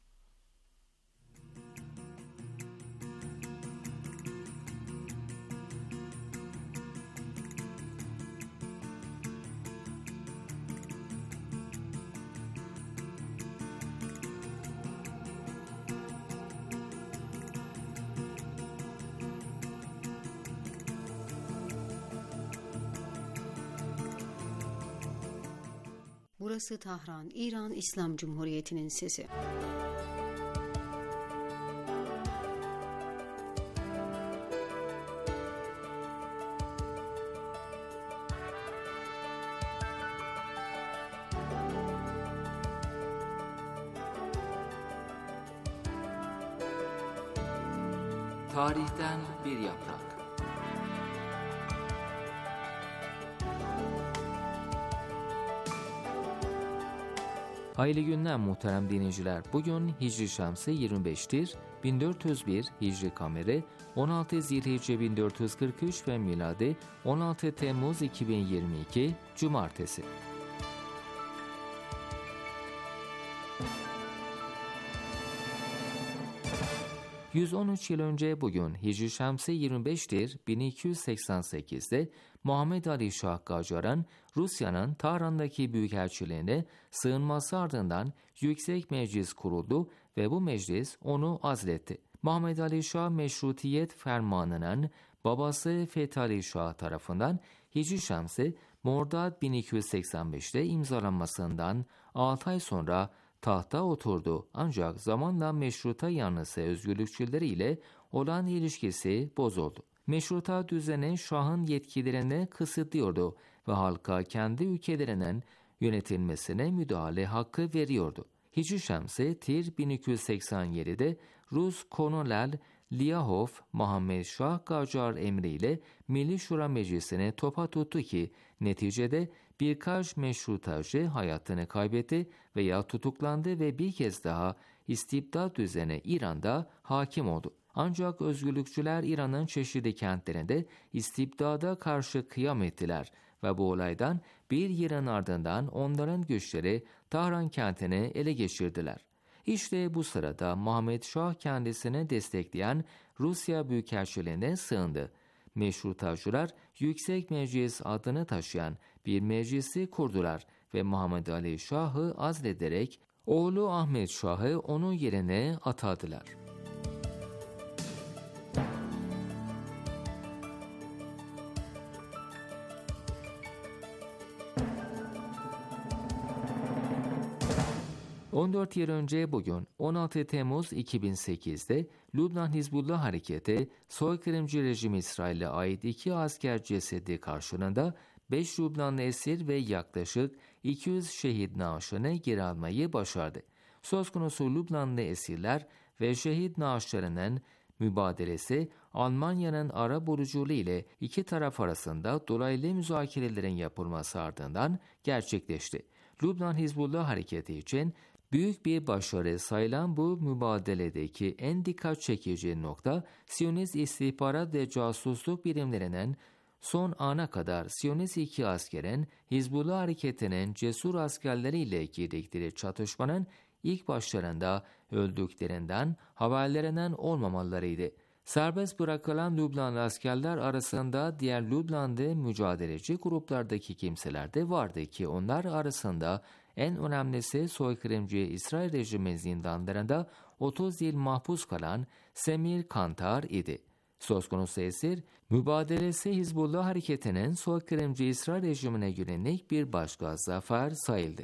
Burası Tahran, İran İslam Cumhuriyeti'nin sesi. Tarihten bir yaprak. Hayırlı günler muhterem dinleyiciler. Bugün Hicri Şamsı 25'tir, 1401 Hicri Kameri, 16 Zilhicce 1443 ve miladi 16 Temmuz 2022 Cumartesi. 113 yıl önce bugün Hicri Şemsi 25'tir 1288'de Muhammed Ali Şah Qacar'ın Rusya'nın Tahran'daki büyükelçiliğine sığınması ardından Yüksek Meclis kuruldu ve bu meclis onu azletti. Muhammed Ali Şah Meşrutiyet Fermanı'nın babası Fethi Ali Şah tarafından Hicri Şemsi Mordad 1285'te imzalanmasından 6 ay sonra tahta oturdu, ancak zamanla meşruta yanlısı özgürlükçüleriyle olan ilişkisi bozuldu. Meşruta düzeni Şah'ın yetkilerini kısıtlıyordu ve halka kendi ülkelerinin yönetilmesine müdahale hakkı veriyordu. Hicri Şemsi Tir 1287'de Rus Kolonel Lyahov Muhammed Şah Qacar emriyle Milli Şura Meclisi'ne topa tuttu ki neticede birkaç meşrutacı hayatını kaybetti veya tutuklandı ve bir kez daha istibdat düzeni İran'da hakim oldu. Ancak özgürlükçüler İran'ın çeşitli kentlerinde istibdada karşı kıyam ettiler ve bu olaydan bir yılın ardından onların güçleri Tahran kentini ele geçirdiler. İşte bu sırada Muhammed Şah kendisini destekleyen Rusya Büyükelçiliğine sığındı. Meşrutacılar Yüksek Meclis adını taşıyan bir meclisi kurdular ve Muhammed Ali Şah'ı azlederek oğlu Ahmet Şah'ı onun yerine atadılar. ...14 yıl önce bugün 16 Temmuz 2008'de Lübnan Hizbullah Hareketi soykırımcı rejim İsrail'e ait 2 asker cesedi karşılığında 5 Lübnanlı esir ve yaklaşık 200 şehit naaşını geri almayı başardı. Söz konusu Lübnanlı esirler ve şehit naaşlarının mübadelesi Almanya'nın arabuluculuğu ile iki taraf arasında dolaylı müzakerelerin yapılması ardından gerçekleşti. Lübnan Hizbullah Hareketi için büyük bir başarı sayılan bu mübadeledeki en dikkat çekici nokta, Siyonist istihbarat ve casusluk birimlerinin son ana kadar Siyonist 2 askerin Hizbullah Hareketi'nin cesur askerleriyle girdikleri çatışmanın ilk başlarında öldüklerinden haberlerinden olmamalarıydı. Serbest bırakılan Lübnanlı askerler arasında diğer Lübnanlı mücadeleci gruplardaki kimseler de vardı ki onlar arasında en önemlisi soykırımcı İsrail rejimi zindanlarında 30 yıl mahpus kalan Semir Kantar idi. Söz konusu esir, mübadelesi Hizbullah Hareketi'nin soykırımcı İsrail rejimine yönelik bir başka zafer sayıldı.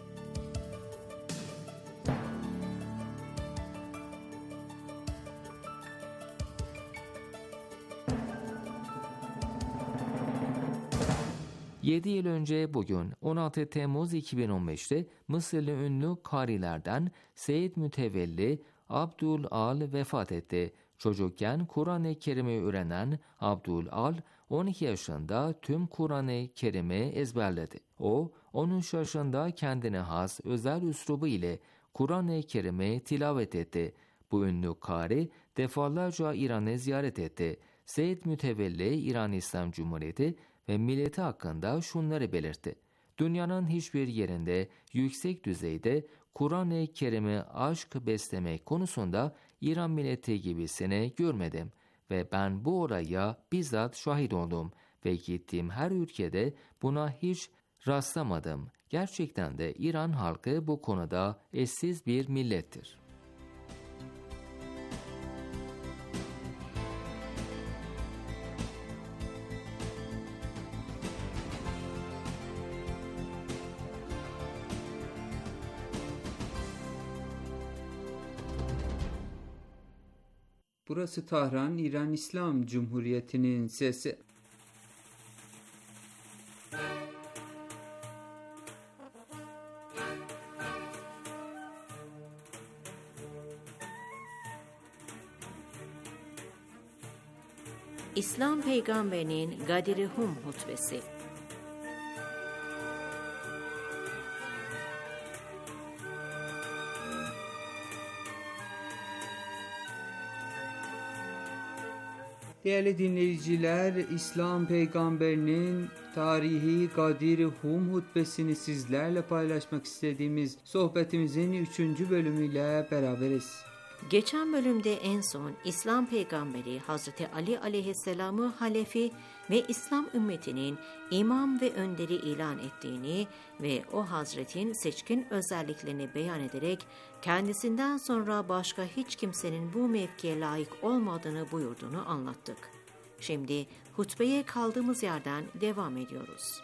...7 yıl önce bugün 16 Temmuz 2015'te Mısırlı ünlü karilerden Seyyid Mütevelli Abdul Al vefat etti. Çocukken Kur'an-ı Kerim'i öğrenen Abdul Al 12 yaşında tüm Kur'an-ı Kerim'i ezberledi. O 13 yaşında kendine has özel üslubu ile Kur'an-ı Kerim'i tilavet etti. Bu ünlü kari defalarca İran'ı ziyaret etti. Seyyid Mütevelli İran İslam Cumhuriyeti ve milleti hakkında şunları belirtti. Dünyanın hiçbir yerinde yüksek düzeyde Kur'an-ı Kerim'i aşk beslemek konusunda İran milleti gibisini görmedim ve ben bu olaya bizzat şahit oldum ve gittiğim her ülkede buna hiç rastlamadım. Gerçekten de İran halkı bu konuda eşsiz bir millettir. Burası Tahran, İran İslam Cumhuriyeti'nin sesi. İslam Peygamberinin Gadir-i Hum hutbesi. Değerli dinleyiciler, İslam Peygamberinin tarihi Gadir-i Hum hutbesini sizlerle paylaşmak istediğimiz sohbetimizin 3. bölümüyle beraberiz. Geçen bölümde en son İslam peygamberi Hazreti Ali aleyhisselamı halefi ve İslam ümmetinin imam ve önderi ilan ettiğini ve o hazretin seçkin özelliklerini beyan ederek kendisinden sonra başka hiç kimsenin bu mevkiye layık olmadığını buyurduğunu anlattık. Şimdi hutbeye kaldığımız yerden devam ediyoruz.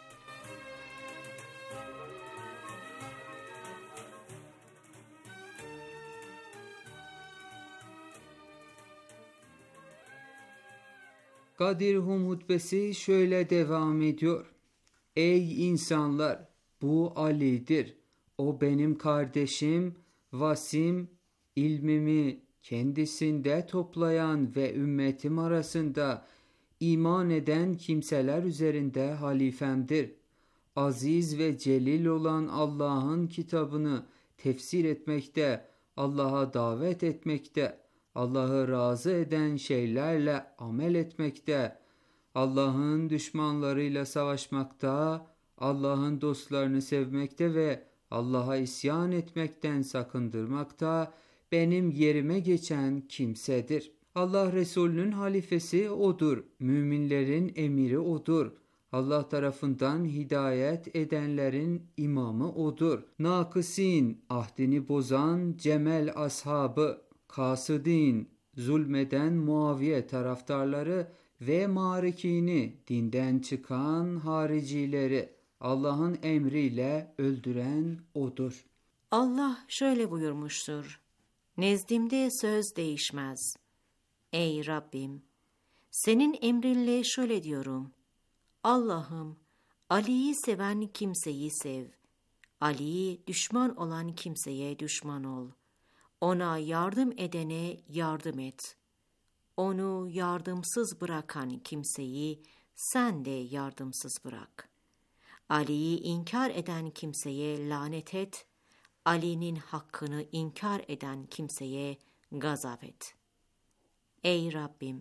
Gadir Hum hutbesi şöyle devam ediyor. Ey insanlar! Bu Ali'dir. O benim kardeşim, vasim, ilmimi kendisinde toplayan ve ümmetim arasında iman eden kimseler üzerinde halifemdir. Aziz ve celil olan Allah'ın kitabını tefsir etmekte, Allah'a davet etmekte, Allah'ı razı eden şeylerle amel etmekte, Allah'ın düşmanlarıyla savaşmakta, Allah'ın dostlarını sevmekte ve Allah'a isyan etmekten sakındırmakta benim yerime geçen kimsedir. Allah Resulü'nün halifesi O'dur. Müminlerin emiri O'dur. Allah tarafından hidayet edenlerin imamı O'dur. Nakısin, ahdini bozan Cemel ashabı, kasıdin, zulmeden Muaviye taraftarları ve marikini, dinden çıkan haricileri Allah'ın emriyle öldüren O'dur. Allah şöyle buyurmuştur. Nezdimde söz değişmez. Ey Rabbim! Senin emrinle şöyle diyorum. Allah'ım, Ali'yi seven kimseyi sev. Ali'yi düşman olan kimseye düşman ol. Ona yardım edene yardım et. Onu yardımsız bırakan kimseyi sen de yardımsız bırak. Ali'yi inkar eden kimseye lanet et. Ali'nin hakkını inkar eden kimseye gazap et. Ey Rabbim!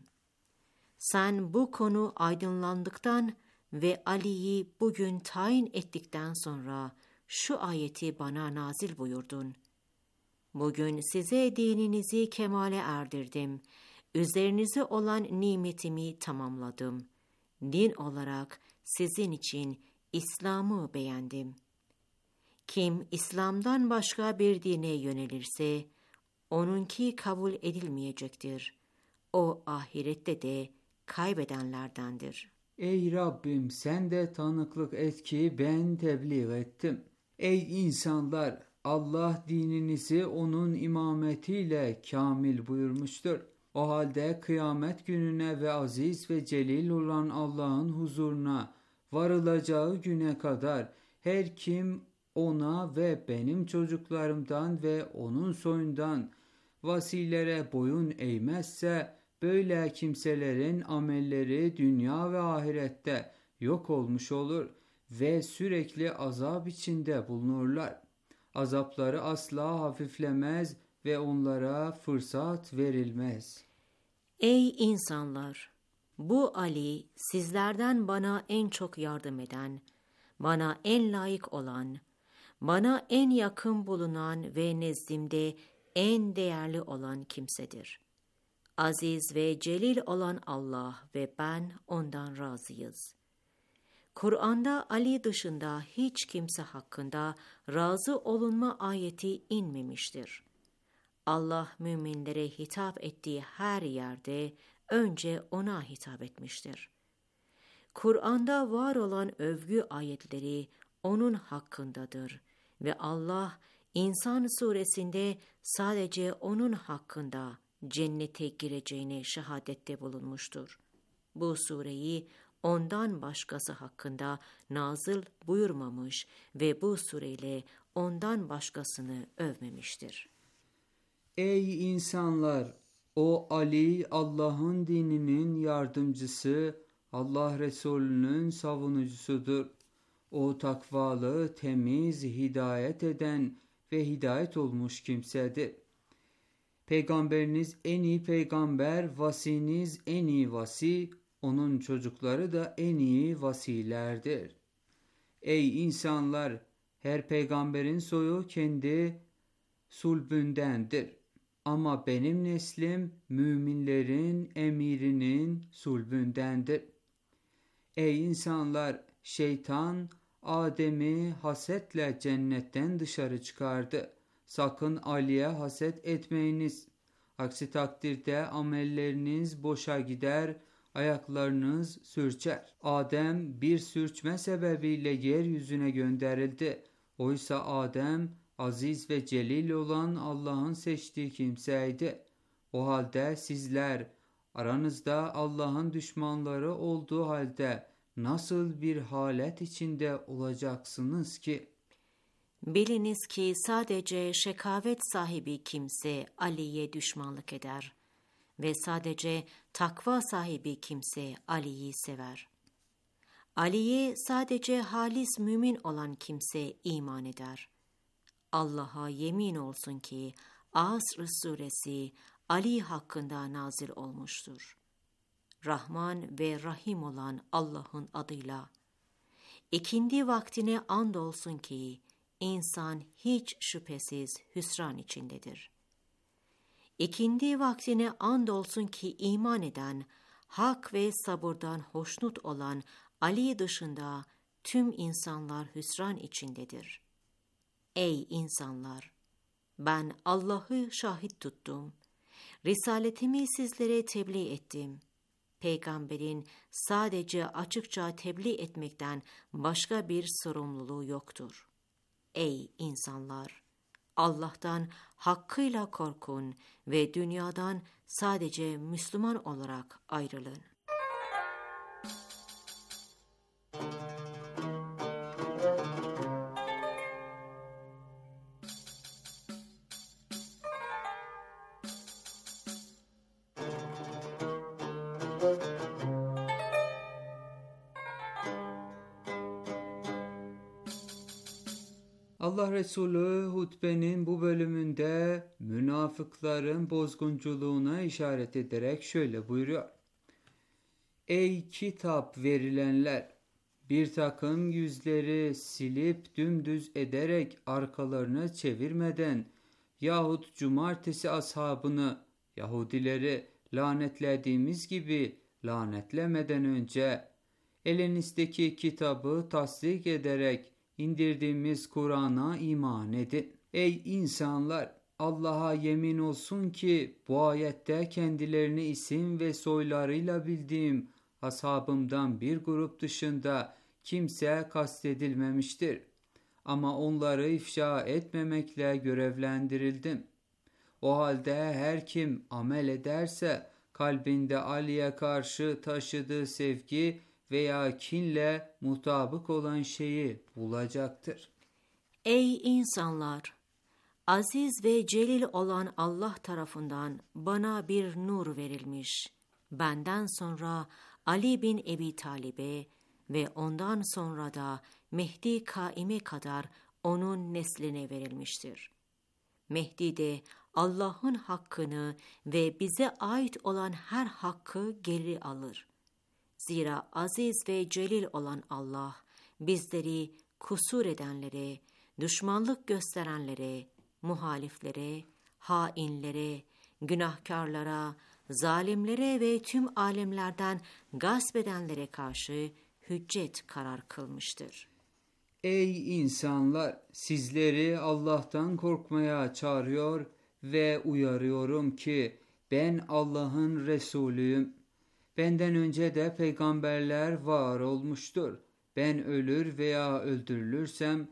Sen bu konu aydınlandıktan ve Ali'yi bugün tayin ettikten sonra şu ayeti bana nazil buyurdun. Bugün size dininizi kemale erdirdim. Üzerinize olan nimetimi tamamladım. Din olarak sizin için İslam'ı beğendim. Kim İslam'dan başka bir dine yönelirse, onunki kabul edilmeyecektir. O ahirette de kaybedenlerdendir. Ey Rabbim, sen de tanıklık et ki ben tebliğ ettim. Ey insanlar! Allah dininizi onun imametiyle kamil buyurmuştur. O halde kıyamet gününe ve aziz ve celil olan Allah'ın huzuruna varılacağı güne kadar her kim ona ve benim çocuklarımdan ve onun soyundan vasilere boyun eğmezse, böyle kimselerin amelleri dünya ve ahirette yok olmuş olur ve sürekli azap içinde bulunurlar. Azapları asla hafiflemez ve onlara fırsat verilmez. Ey insanlar! Bu Ali sizlerden bana en çok yardım eden, bana en layık olan, bana en yakın bulunan ve nezdimde en değerli olan kimsedir. Aziz ve celil olan Allah ve ben ondan razıyız. Kur'an'da Ali dışında hiç kimse hakkında razı olunma ayeti inmemiştir. Allah müminlere hitap ettiği her yerde önce ona hitap etmiştir. Kur'an'da var olan övgü ayetleri onun hakkındadır ve Allah İnsan suresinde sadece onun hakkında cennete gireceğine şehadette bulunmuştur. Bu sureyi ondan başkası hakkında nazil buyurmamış ve bu sureyle ondan başkasını övmemiştir. Ey insanlar! O Ali Allah'ın dininin yardımcısı, Allah Resulü'nün savunucusudur. O takvalı, temiz, hidayet eden ve hidayet olmuş kimsedir. Peygamberiniz en iyi peygamber, vasiniz en iyi vasi, onun çocukları da en iyi vasilerdir. Ey insanlar! Her peygamberin soyu kendi sulbündendir. Ama benim neslim müminlerin emirinin sulbündendir. Ey insanlar! Şeytan Adem'i hasetle cennetten dışarı çıkardı. Sakın Ali'ye haset etmeyiniz. Aksi takdirde amelleriniz boşa gider, ayaklarınız sürçer. Adem bir sürçme sebebiyle yeryüzüne gönderildi. Oysa Adem aziz ve celil olan Allah'ın seçtiği kimseydi. O halde sizler aranızda Allah'ın düşmanları olduğu halde nasıl bir halet içinde olacaksınız ki? Biliniz ki sadece şekavet sahibi kimse Ali'ye düşmanlık eder ve sadece takva sahibi kimse Ali'yi sever. Ali'ye sadece halis mümin olan kimse iman eder. Allah'a yemin olsun ki Asr suresi Ali hakkında nazil olmuştur. Rahman ve Rahim olan Allah'ın adıyla. İkindi vaktine andolsun ki insan hiç şüphesiz hüsran içindedir. İkindi vaktine andolsun ki iman eden, hak ve sabırdan hoşnut olan Ali dışında tüm insanlar hüsran içindedir. Ey insanlar! Ben Allah'ı şahit tuttum. Risaletimi sizlere tebliğ ettim. Peygamberin sadece açıkça tebliğ etmekten başka bir sorumluluğu yoktur. Ey insanlar! Allah'tan hakkıyla korkun ve dünyadan sadece Müslüman olarak ayrılın. Allah Resulü hutbenin bu bölümünde münafıkların bozgunculuğuna işaret ederek şöyle buyuruyor. Ey kitap verilenler! Bir takım yüzleri silip dümdüz ederek arkalarını çevirmeden yahut cumartesi ashabını, Yahudileri lanetlediğimiz gibi lanetlemeden önce elinizdeki kitabı tasdik ederek İndirdiğimiz Kur'an'a iman edin. Ey insanlar! Allah'a yemin olsun ki bu ayette kendilerini isim ve soylarıyla bildiğim ashabımdan bir grup dışında kimse kastedilmemiştir. Ama onları ifşa etmemekle görevlendirildim. O halde her kim amel ederse kalbinde Ali'ye karşı taşıdığı sevgi veya kinle mutabık olan şeyi bulacaktır. Ey insanlar! Aziz ve celil olan Allah tarafından bana bir nur verilmiş. Benden sonra Ali bin Ebi Talib'e ve ondan sonra da Mehdi Kaim'e kadar onun nesline verilmiştir. Mehdi de Allah'ın hakkını ve bize ait olan her hakkı geri alır. Zira aziz ve celil olan Allah, bizleri kusur edenlere, düşmanlık gösterenlere, muhaliflere, hainlere, günahkarlara, zalimlere ve tüm alemlerden gasp edenlere karşı hüccet karar kılmıştır. Ey insanlar! Sizleri Allah'tan korkmaya çağırıyor ve uyarıyorum ki ben Allah'ın Resulüyüm. Benden önce de peygamberler var olmuştur. Ben ölür veya öldürülürsem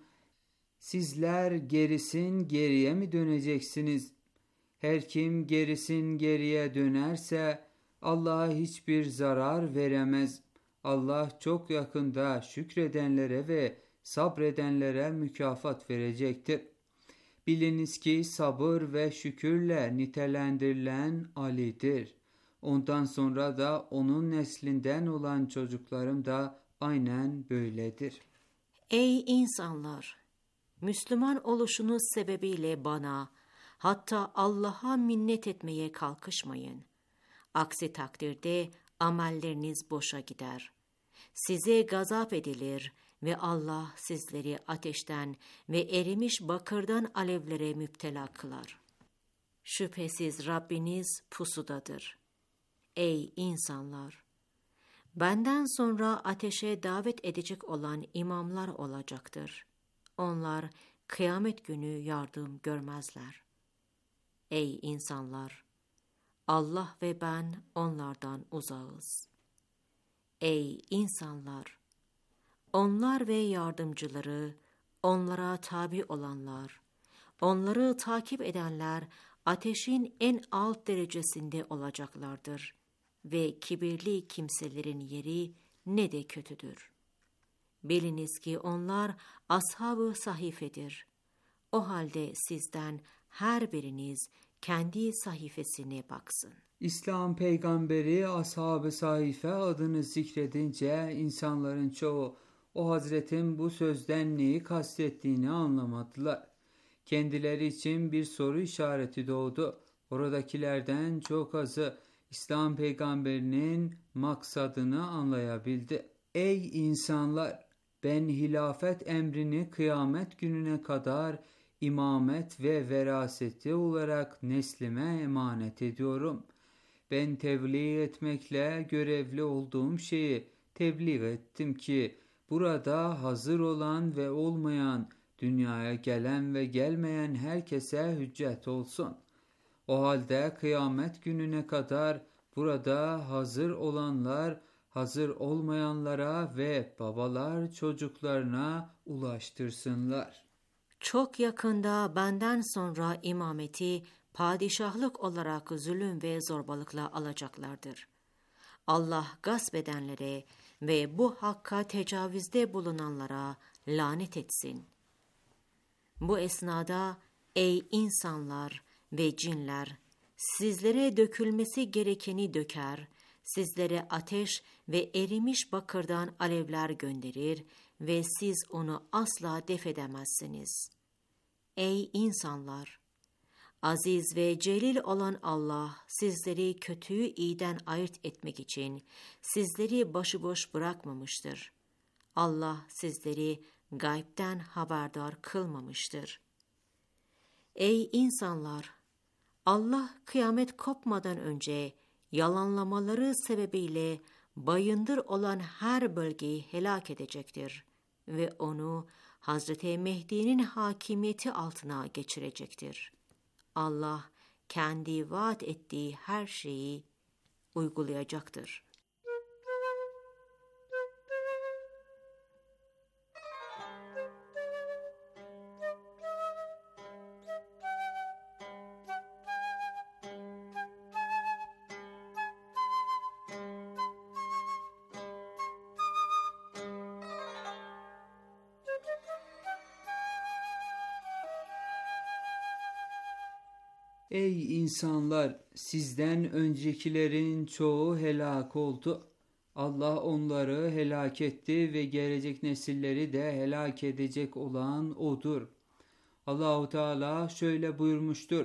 sizler gerisin geriye mi döneceksiniz? Her kim gerisin geriye dönerse Allah'a hiçbir zarar veremez. Allah çok yakında şükredenlere ve sabredenlere mükafat verecektir. Biliniz ki sabır ve şükürle nitelendirilen Ali'dir. Ondan sonra da onun neslinden olan çocuklarım da aynen böyledir. Ey insanlar! Müslüman oluşunuz sebebiyle bana, hatta Allah'a minnet etmeye kalkışmayın. Aksi takdirde amelleriniz boşa gider. Size gazap edilir ve Allah sizleri ateşten ve erimiş bakırdan alevlere müptela kılar. şüphesiz Rabbiniz pusudadır. Ey insanlar! Benden sonra ateşe davet edecek olan imamlar olacaktır. Onlar kıyamet günü yardım görmezler. Ey insanlar! Allah ve ben onlardan uzağız. Ey insanlar! Onlar ve yardımcıları, onlara tabi olanlar, onları takip edenler ateşin en alt derecesinde olacaklardır ve kibirli kimselerin yeri ne de kötüdür. Biliniz ki onlar ashab-ı sahifedir. O halde sizden her biriniz kendi sahifesine baksın. İslam peygamberi ashab-ı sahife adını zikredince insanların çoğu o Hazretin bu sözden neyi kastettiğini anlamadılar. Kendileri için bir soru işareti doğdu. Oradakilerden çok azı İslam peygamberinin maksadını anlayabildi. Ey insanlar! Ben hilafet emrini kıyamet gününe kadar imamet ve veraseti olarak neslime emanet ediyorum. Ben tebliğ etmekle görevli olduğum şeyi tebliğ ettim ki burada hazır olan ve olmayan, dünyaya gelen ve gelmeyen herkese hüccet olsun. O halde kıyamet gününe kadar burada hazır olanlar, hazır olmayanlara ve babalar çocuklarına ulaştırsınlar. Çok yakında benden sonra imameti padişahlık olarak zulüm ve zorbalıkla alacaklardır. Allah gasp edenlere ve bu hakka tecavüzde bulunanlara lanet etsin. Bu esnada ey insanlar ve cinler, sizlere dökülmesi gerekeni döker, sizlere ateş ve erimiş bakırdan alevler gönderir ve siz onu asla def edemezsiniz. Ey insanlar! Aziz ve celil olan Allah sizleri kötüyü iyiden ayırt etmek için sizleri başıboş bırakmamıştır. Allah sizleri gaybden haberdar kılmamıştır. Ey insanlar! Allah kıyamet kopmadan önce yalanlamaları sebebiyle bayındır olan her bölgeyi helak edecektir ve onu Hazreti Mehdi'nin hakimiyeti altına geçirecektir. Allah kendi vaat ettiği her şeyi uygulayacaktır. Ey insanlar! Sizden öncekilerin çoğu helak oldu. Allah onları helak etti ve gelecek nesilleri de helak edecek olan O'dur. Allahu Teala şöyle buyurmuştur.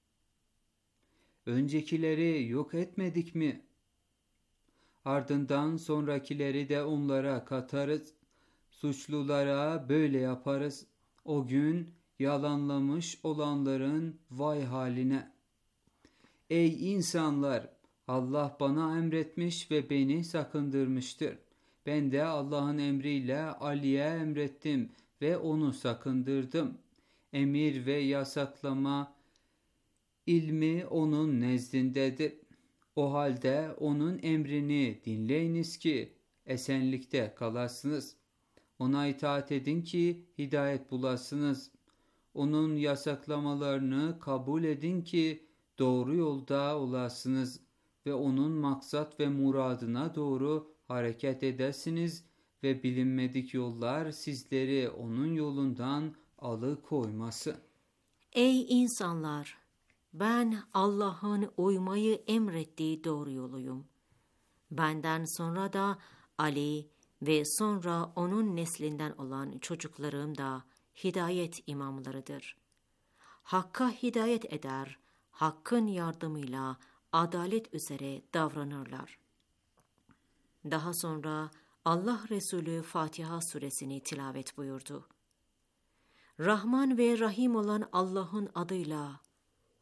Öncekileri yok etmedik mi? Ardından sonrakileri de onlara katarız. Suçlulara böyle yaparız. O gün yalanlamış olanların vay haline. Ey insanlar! Allah bana emretmiş ve beni sakındırmıştır. Ben de Allah'ın emriyle Ali'ye emrettim ve onu sakındırdım. Emir ve yasaklama ilmi onun nezdindedir. O halde onun emrini dinleyiniz ki esenlikte kalasınız. Ona itaat edin ki hidayet bulasınız. Onun yasaklamalarını kabul edin ki doğru yolda olasınız ve onun maksat ve muradına doğru hareket edesiniz ve bilinmedik yollar sizleri onun yolundan alıkoymasın. Ey insanlar! Ben Allah'ın uymayı emrettiği doğru yoluyum. Benden sonra da Ali ve sonra onun neslinden olan çocuklarım da hidayet imamlarıdır. Hakka hidayet eder, Hakk'ın yardımıyla adalet üzere davranırlar. Daha sonra Allah Resulü Fatiha suresini tilavet buyurdu. Rahman ve Rahim olan Allah'ın adıyla,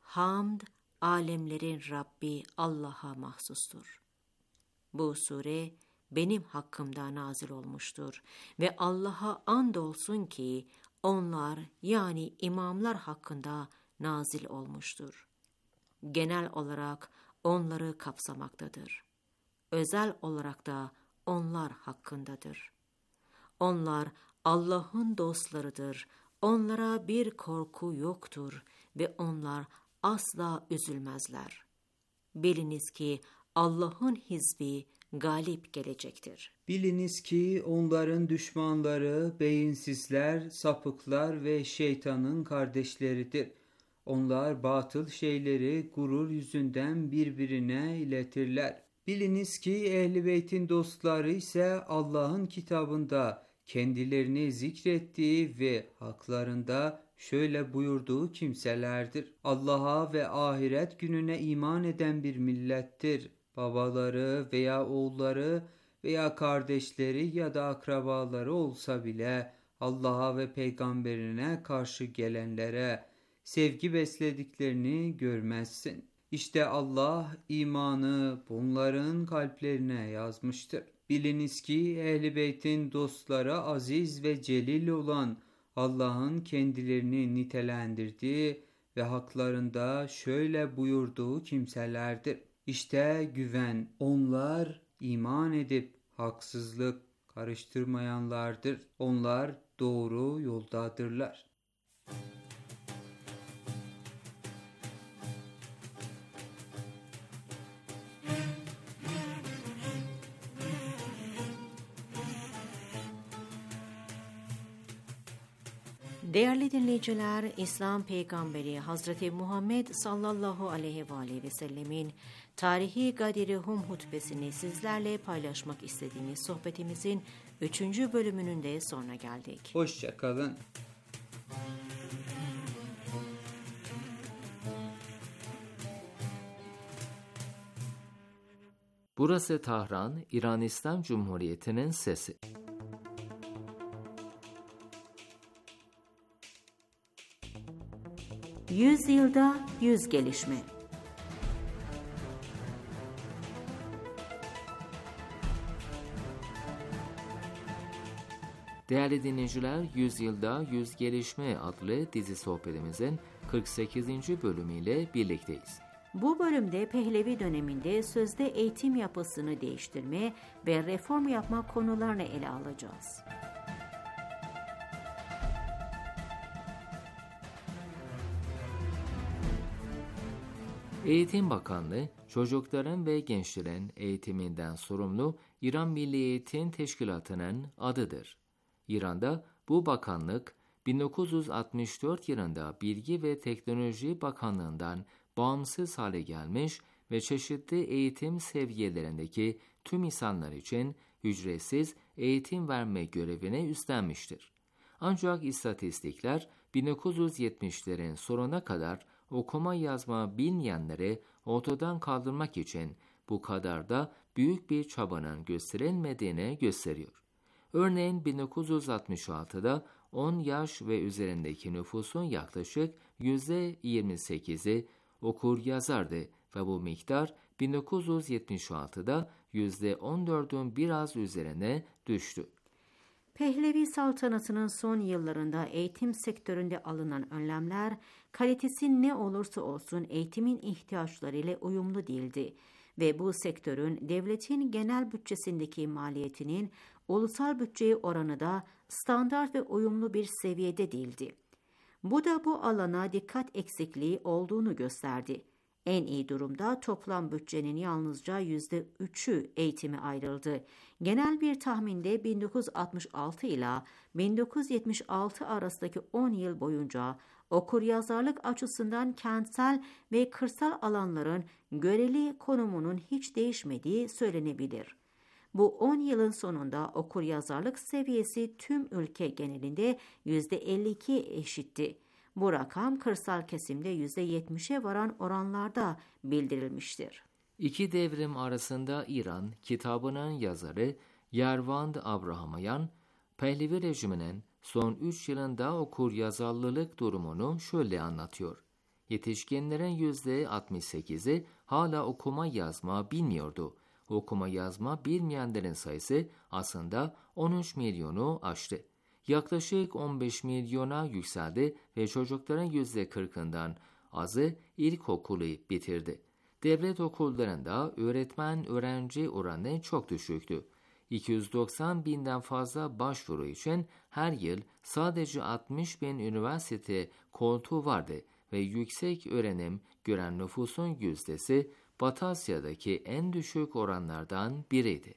hamd, alemlerin Rabbi Allah'a mahsustur. Bu sure benim hakkımda nazil olmuştur ve Allah'a andolsun ki onlar yani imamlar hakkında nazil olmuştur. Genel olarak onları kapsamaktadır. Özel olarak da onlar hakkındadır. Onlar Allah'ın dostlarıdır. Onlara bir korku yoktur ve onlar asla üzülmezler. Biliniz ki Allah'ın hizbi galip gelecektir. Biliniz ki onların düşmanları beyinsizler, sapıklar ve şeytanın kardeşleridir. Onlar batıl şeyleri gurur yüzünden birbirine iletirler. Biliniz ki Ehl-i Beyt'in dostları ise Allah'ın kitabında kendilerini zikrettiği ve haklarında şöyle buyurduğu kimselerdir. Allah'a ve ahiret gününe iman eden bir millettir. Babaları veya oğulları veya kardeşleri ya da akrabaları olsa bile Allah'a ve peygamberine karşı gelenlere sevgi beslediklerini görmezsin. İşte Allah imanı bunların kalplerine yazmıştır. Biliniz ki Ehl-i Beyt'in dostları aziz ve celil olan Allah'ın kendilerini nitelendirdiği ve haklarında şöyle buyurduğu kimselerdir. İşte güven, onlar iman edip haksızlık karıştırmayanlardır. Onlar doğru yoldadırlar. Değerli dinleyiciler, İslam Peygamberi Hazreti Muhammed sallallahu aleyhi ve sellemin tarihi Gadir-i Hum hutbesini sizlerle paylaşmak istediğimiz sohbetimizin 3. bölümünün de sonuna geldik. Hoşça kalın. Burası Tahran, İran İslam Cumhuriyeti'nin sesi. Yüzyılda 100 gelişme. Değerli dinleyiciler, Yüzyılda 100 Gelişme adlı dizi sohbetimizin 48. bölümüyle birlikteyiz. Bu bölümde Pehlevi döneminde sözde eğitim yapısını değiştirme ve reform yapma konularını ele alacağız. Eğitim Bakanlığı, çocukların ve gençlerin eğitiminden sorumlu İran Milli Eğitim Teşkilatı'nın adıdır. İran'da bu bakanlık 1964 yılında Bilgi ve Teknoloji Bakanlığı'ndan bağımsız hale gelmiş ve çeşitli eğitim seviyelerindeki tüm insanlar için ücretsiz eğitim verme görevini üstlenmiştir. Ancak istatistikler 1970'lerin sonuna kadar okuma yazma bilmeyenleri ortadan kaldırmak için bu kadar da büyük bir çabanın gösterilmediğini gösteriyor. Örneğin 1966'da 10 yaş ve üzerindeki nüfusun yaklaşık %28'i okur yazardı ve bu miktar 1976'da %14'ün biraz üzerine düştü. Pehlevi saltanatının son yıllarında eğitim sektöründe alınan önlemler, kalitesi ne olursa olsun eğitimin ihtiyaçlarıyla uyumlu değildi ve bu sektörün devletin genel bütçesindeki maliyetinin ulusal bütçeye oranı da standart ve uyumlu bir seviyede değildi. Bu da bu alana dikkat eksikliği olduğunu gösterdi. En iyi durumda toplam bütçenin yalnızca %3'ü eğitime ayrıldı. Genel bir tahminde 1966 ile 1976 arasındaki 10 yıl boyunca okuryazarlık açısından kentsel ve kırsal alanların göreli konumunun hiç değişmediği söylenebilir. Bu 10 yılın sonunda okuryazarlık seviyesi tüm ülke genelinde %52 eşitti. Bu rakam kırsal kesimde %70'e varan oranlarda bildirilmiştir. İki devrim arasında İran kitabının yazarı Yervand Abrahamyan, Pehlevi rejiminin son 3 yılında okuryazarlılık durumunu şöyle anlatıyor. yetişkinlerin %68'i hala okuma yazma bilmiyordu. Okuma yazma bilmeyenlerin sayısı aslında 13 milyonu aştı. Yaklaşık 15 milyona yükseldi ve çocukların %40'ından azı ilkokulu bitirdi. Devlet okullarında öğretmen-öğrenci oranı çok düşüktü. 290 binden fazla başvuru için her yıl sadece 60 bin üniversite koltuğu vardı ve yüksek öğrenim gören nüfusun yüzdesi Batı Asya'daki en düşük oranlardan biriydi.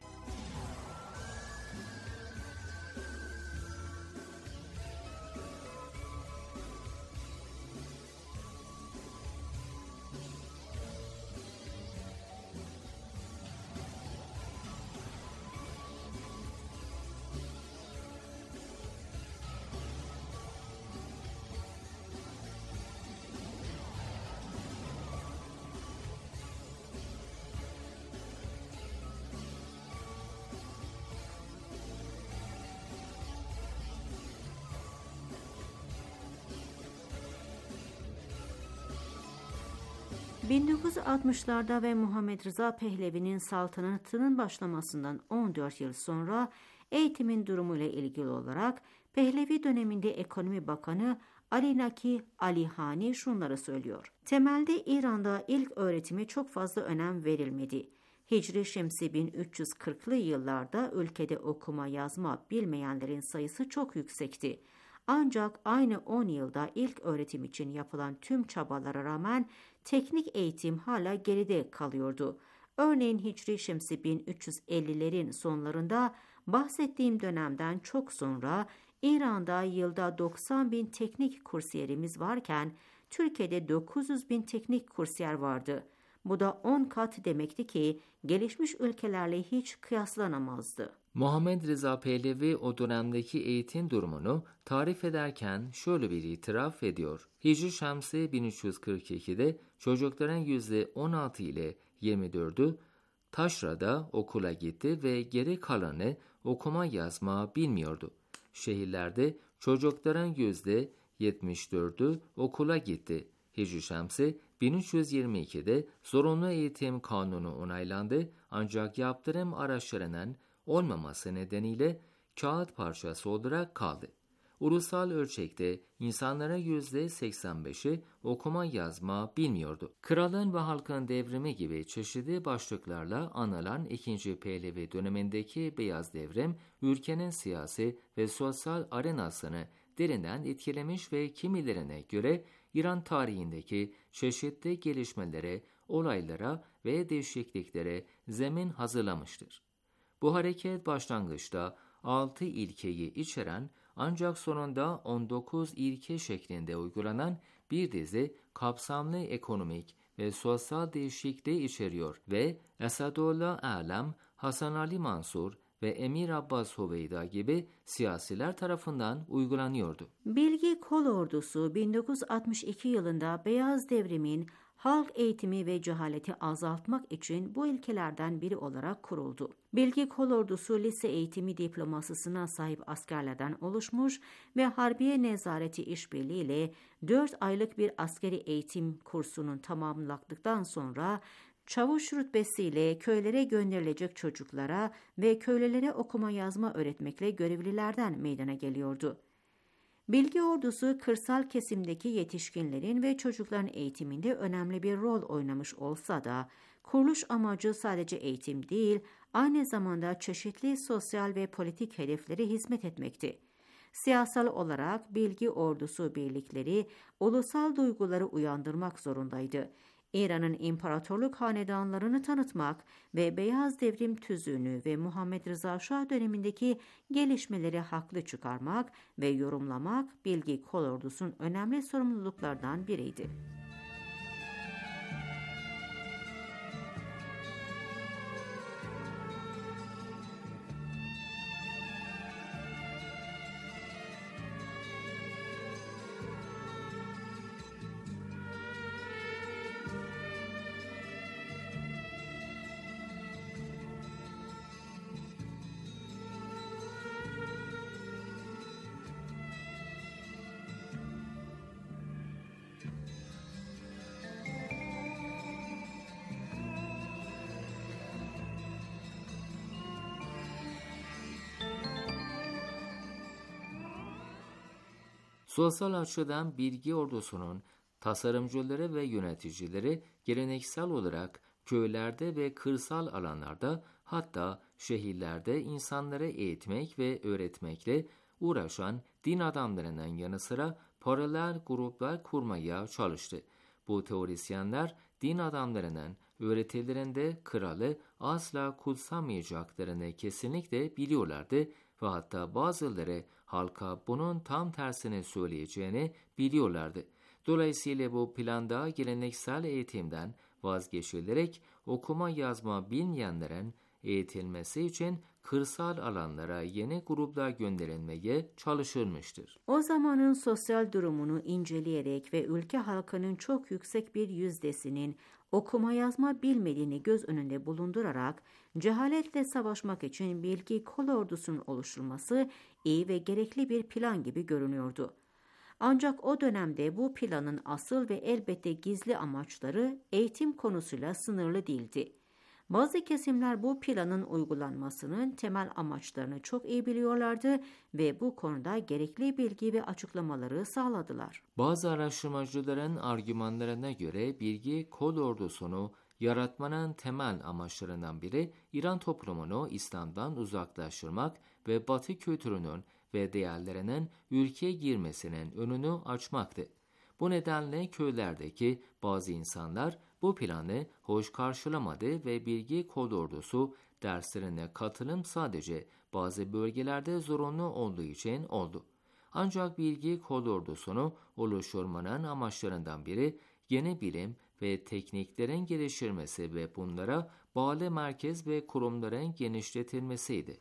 ...1960'larda ve Muhammed Rıza Pehlevi'nin saltanatının başlamasından 14 yıl sonra eğitimin durumuyla ilgili olarak Pehlevi döneminde Ekonomi Bakanı Ali Naki Alihani şunları söylüyor. Temelde İran'da ilk öğretime çok fazla önem verilmedi. Hicri Şemsi 1340'lı yıllarda ülkede okuma yazma bilmeyenlerin sayısı çok yüksekti. Ancak aynı 10 yılda ilk öğretim için yapılan tüm çabalara rağmen teknik eğitim hala geride kalıyordu. Örneğin Hicri Şemsi 1350'lerin sonlarında bahsettiğim dönemden çok sonra İran'da yılda 90 bin teknik kursiyerimiz varken Türkiye'de 900 bin teknik kursiyer vardı. Bu da 10 kat demekti ki gelişmiş ülkelerle hiç kıyaslanamazdı. Muhammed Rıza Pehlevi o dönemdeki eğitim durumunu tarif ederken şöyle bir itiraf ediyor. Hicri Şemsi 1342'de çocukların %16 ile 24'ü taşrada okula gitti ve geri kalanı okuma yazma bilmiyordu. Şehirlerde çocukların %74'ü okula gitti. Hicri Şemsi 1322'de zorunlu eğitim kanunu onaylandı ancak yaptırım araçlarının olmaması nedeniyle kağıt parçası olarak kaldı. Ulusal ölçekte insanlara %85'i okuma yazma bilmiyordu. Kralın ve halkın devrimi gibi çeşitli başlıklarla anılan 2. Pehlevi dönemindeki Beyaz Devrim, ülkenin siyasi ve sosyal arenasını derinden etkilemiş ve kimilerine göre İran tarihindeki çeşitli gelişmelere, olaylara ve değişikliklere zemin hazırlamıştır. Bu hareket başlangıçta 6 ilkeyi içeren ancak sonunda 19 ilke şeklinde uygulanan bir dizi kapsamlı ekonomik ve sosyal değişikliği içeriyor ve Esadullah Alem, Hasan Ali Mansur ve Emir Abbas Hoveyda gibi siyasiler tarafından uygulanıyordu. Bilgi Kolordusu 1962 yılında Beyaz Devrim'in halk eğitimi ve cehaleti azaltmak için bu ilkelerden biri olarak kuruldu. Bilgi Kolordusu lise eğitimi diplomasına sahip askerlerden oluşmuş ve Harbiye Nezareti işbirliğiyle 4 aylık bir askeri eğitim kursunun tamamlandıktan sonra çavuş rütbesiyle köylere gönderilecek çocuklara ve köylülere okuma yazma öğretmekle görevlilerden meydana geliyordu. Bilgi ordusu kırsal kesimdeki yetişkinlerin ve çocukların eğitiminde önemli bir rol oynamış olsa da kuruluş amacı sadece eğitim değil, aynı zamanda çeşitli sosyal ve politik hedeflere hizmet etmekti. Siyasal olarak bilgi ordusu birlikleri ulusal duyguları uyandırmak zorundaydı. İran'ın imparatorluk hanedanlarını tanıtmak ve Beyaz Devrim tüzüğünü ve Muhammed Rıza Şah dönemindeki gelişmeleri haklı çıkarmak ve yorumlamak Bilgi Kolordusu'nun önemli sorumluluklardan biriydi. Sosyal açıdan bilgi ordusunun tasarımcıları ve yöneticileri geleneksel olarak köylerde ve kırsal alanlarda, hatta şehirlerde insanları eğitmek ve öğretmekle uğraşan din adamlarının yanı sıra paralel gruplar kurmaya çalıştı. Bu teorisyenler din adamlarının öğretilerinde kralı asla kutsamayacaklarını kesinlikle biliyorlardı ve hatta bazıları halka bunun tam tersini söyleyeceğini biliyorlardı. Dolayısıyla bu planda geleneksel eğitimden vazgeçilerek okuma yazma bilmeyenlerin eğitilmesi için kırsal alanlara yeni gruplar gönderilmeye çalışılmıştır. O zamanın sosyal durumunu inceleyerek ve ülke halkının çok yüksek bir yüzdesinin okuma yazma bilmediğini göz önünde bulundurarak cehaletle savaşmak için bilgi kolordusunun oluşturulması iyi ve gerekli bir plan gibi görünüyordu. Ancak o dönemde bu planın asıl ve elbette gizli amaçları eğitim konusuyla sınırlı değildi. Bazı kesimler bu planın uygulanmasının temel amaçlarını çok iyi biliyorlardı ve bu konuda gerekli bilgi ve açıklamaları sağladılar. Bazı araştırmacıların argümanlarına göre bilgi kolordusunu yaratmanın temel amaçlarından biri İran toplumunu İslam'dan uzaklaştırmak ve Batı kültürünün ve değerlerinin ülkeye girmesinin önünü açmaktı. Bu nedenle köylerdeki bazı insanlar bu planı hoş karşılamadı ve bilgi kolordusu derslerine katılım sadece bazı bölgelerde zorunlu olduğu için oldu. Ancak bilgi kolordusunu oluşturmanın amaçlarından biri yeni bilim ve tekniklerin geliştirilmesi ve bunlara bağlı merkez ve kurumların genişletilmesiydi.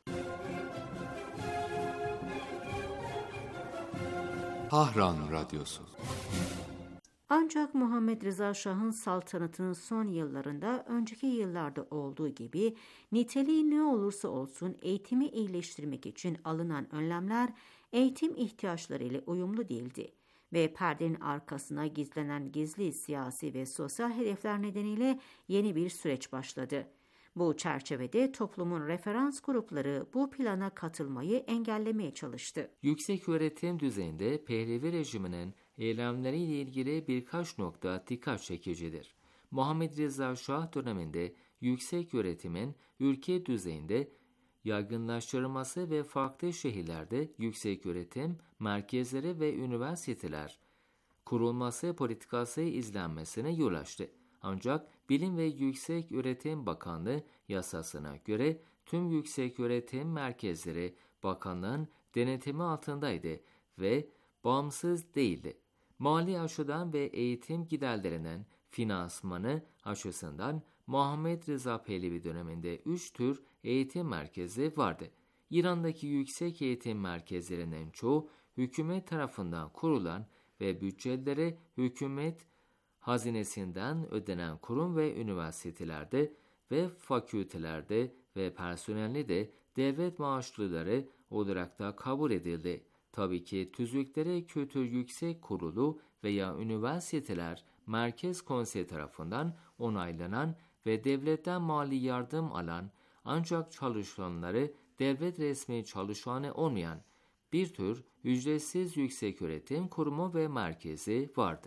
Tahran Radyosu. Ancak Muhammed Rıza Şah'ın saltanatının son yıllarında önceki yıllarda olduğu gibi niteliği ne olursa olsun eğitimi iyileştirmek için alınan önlemler eğitim ihtiyaçları ile uyumlu değildi ve perdenin arkasına gizlenen gizli siyasi ve sosyal hedefler nedeniyle yeni bir süreç başladı. Bu çerçevede toplumun referans grupları bu plana katılmayı engellemeye çalıştı. Yüksek öğretim düzeyinde Pehlevi rejiminin eylemleriyle ilgili birkaç nokta dikkat çekicidir. Muhammed Rıza Şah döneminde yüksek öğretimin ülke düzeyinde yaygınlaştırılması ve farklı şehirlerde yüksek öğretim merkezleri ve üniversiteler kurulması politikası izlenmesine yol açtı. Ancak Bilim ve Yüksek Öğretim Bakanlığı yasasına göre tüm yüksek öğretim merkezleri bakanlığın denetimi altındaydı ve bağımsız değildi. Mali açıdan ve eğitim giderlerinin finansmanı açısından Muhammed Rıza Pehlevi döneminde 3 tür eğitim merkezi vardı. İran'daki yüksek eğitim merkezlerinin çoğu hükümet tarafından kurulan ve bütçeleri hükümet hazinesinden ödenen kurum ve üniversitelerde ve fakültelerde ve personeli de devlet maaşlıları olarak da kabul edildi. Tabii ki tüzükleri Kültür Yüksek Kurulu veya üniversiteler Merkez Konseyi tarafından onaylanan ve devletten mali yardım alan ancak çalışanları devlet resmi çalışanı olmayan bir tür ücretsiz yükseköğretim kurumu ve merkezi vardı.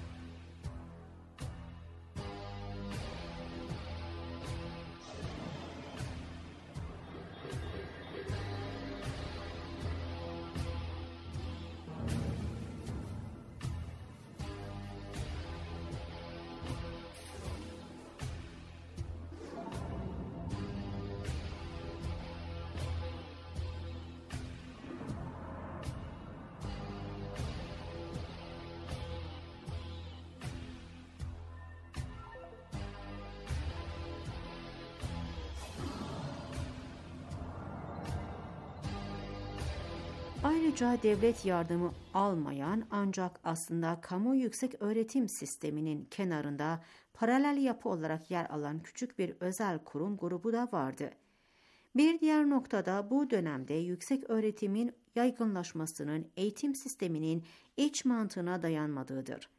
Ayrıca devlet yardımı almayan ancak aslında kamu yüksek öğretim sisteminin kenarında paralel yapı olarak yer alan küçük bir özel kurum grubu da vardı. Bir diğer noktada bu dönemde yüksek öğretimin yaygınlaşmasının eğitim sisteminin iç mantığına dayanmadığıdır.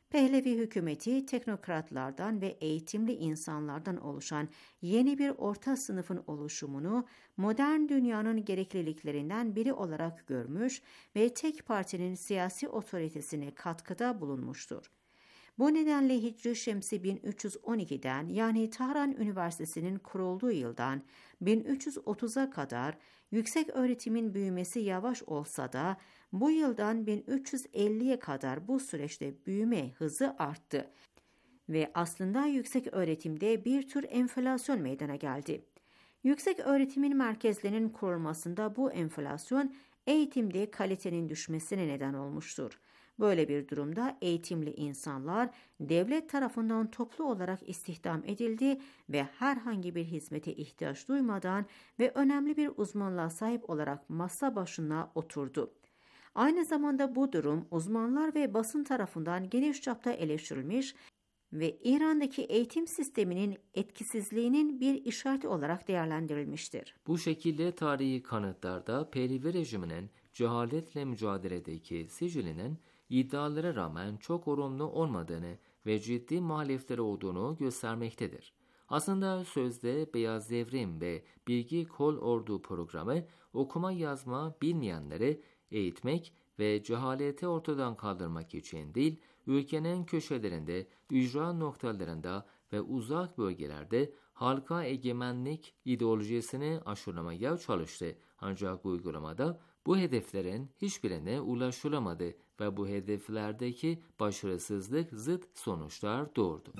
Pehlevi hükümeti teknokratlardan ve eğitimli insanlardan oluşan yeni bir orta sınıfın oluşumunu modern dünyanın gerekliliklerinden biri olarak görmüş ve tek partinin siyasi otoritesine katkıda bulunmuştur. Bu nedenle Hicri Şemsi 1312'den yani Tahran Üniversitesi'nin kurulduğu yıldan 1330'a kadar yüksek öğretimin büyümesi yavaş olsa da bu yıldan 1350'ye kadar bu süreçte büyüme hızı arttı ve aslında yüksek öğretimde bir tür enflasyon meydana geldi. Yüksek öğretimin merkezlerinin kurulmasında bu enflasyon eğitimde kalitenin düşmesine neden olmuştur. Böyle bir durumda eğitimli insanlar devlet tarafından toplu olarak istihdam edildi ve herhangi bir hizmete ihtiyaç duymadan ve önemli bir uzmanlığa sahip olarak masa başına oturdu. Aynı zamanda bu durum uzmanlar ve basın tarafından geniş çapta eleştirilmiş ve İran'daki eğitim sisteminin etkisizliğinin bir işareti olarak değerlendirilmiştir. Bu şekilde tarihi kanıtlarda Pehlevi rejiminin cehaletle mücadeledeki sicilinin iddialara rağmen çok olumlu olmadığını ve ciddi muhalefetleri olduğunu göstermektedir. Aslında sözde Beyaz Devrim ve Bilgi Kol Ordu programı okuma yazma bilmeyenleri eğitmek ve cehaleti ortadan kaldırmak için değil, ülkenin köşelerinde, ücra noktalarında ve uzak bölgelerde halka egemenlik ideolojisini aşılamaya çalıştı. Ancak bu uygulamada bu hedeflerin hiçbirine ulaşılamadı ve bu hedeflerdeki başarısızlık zıt sonuçlar doğurdu.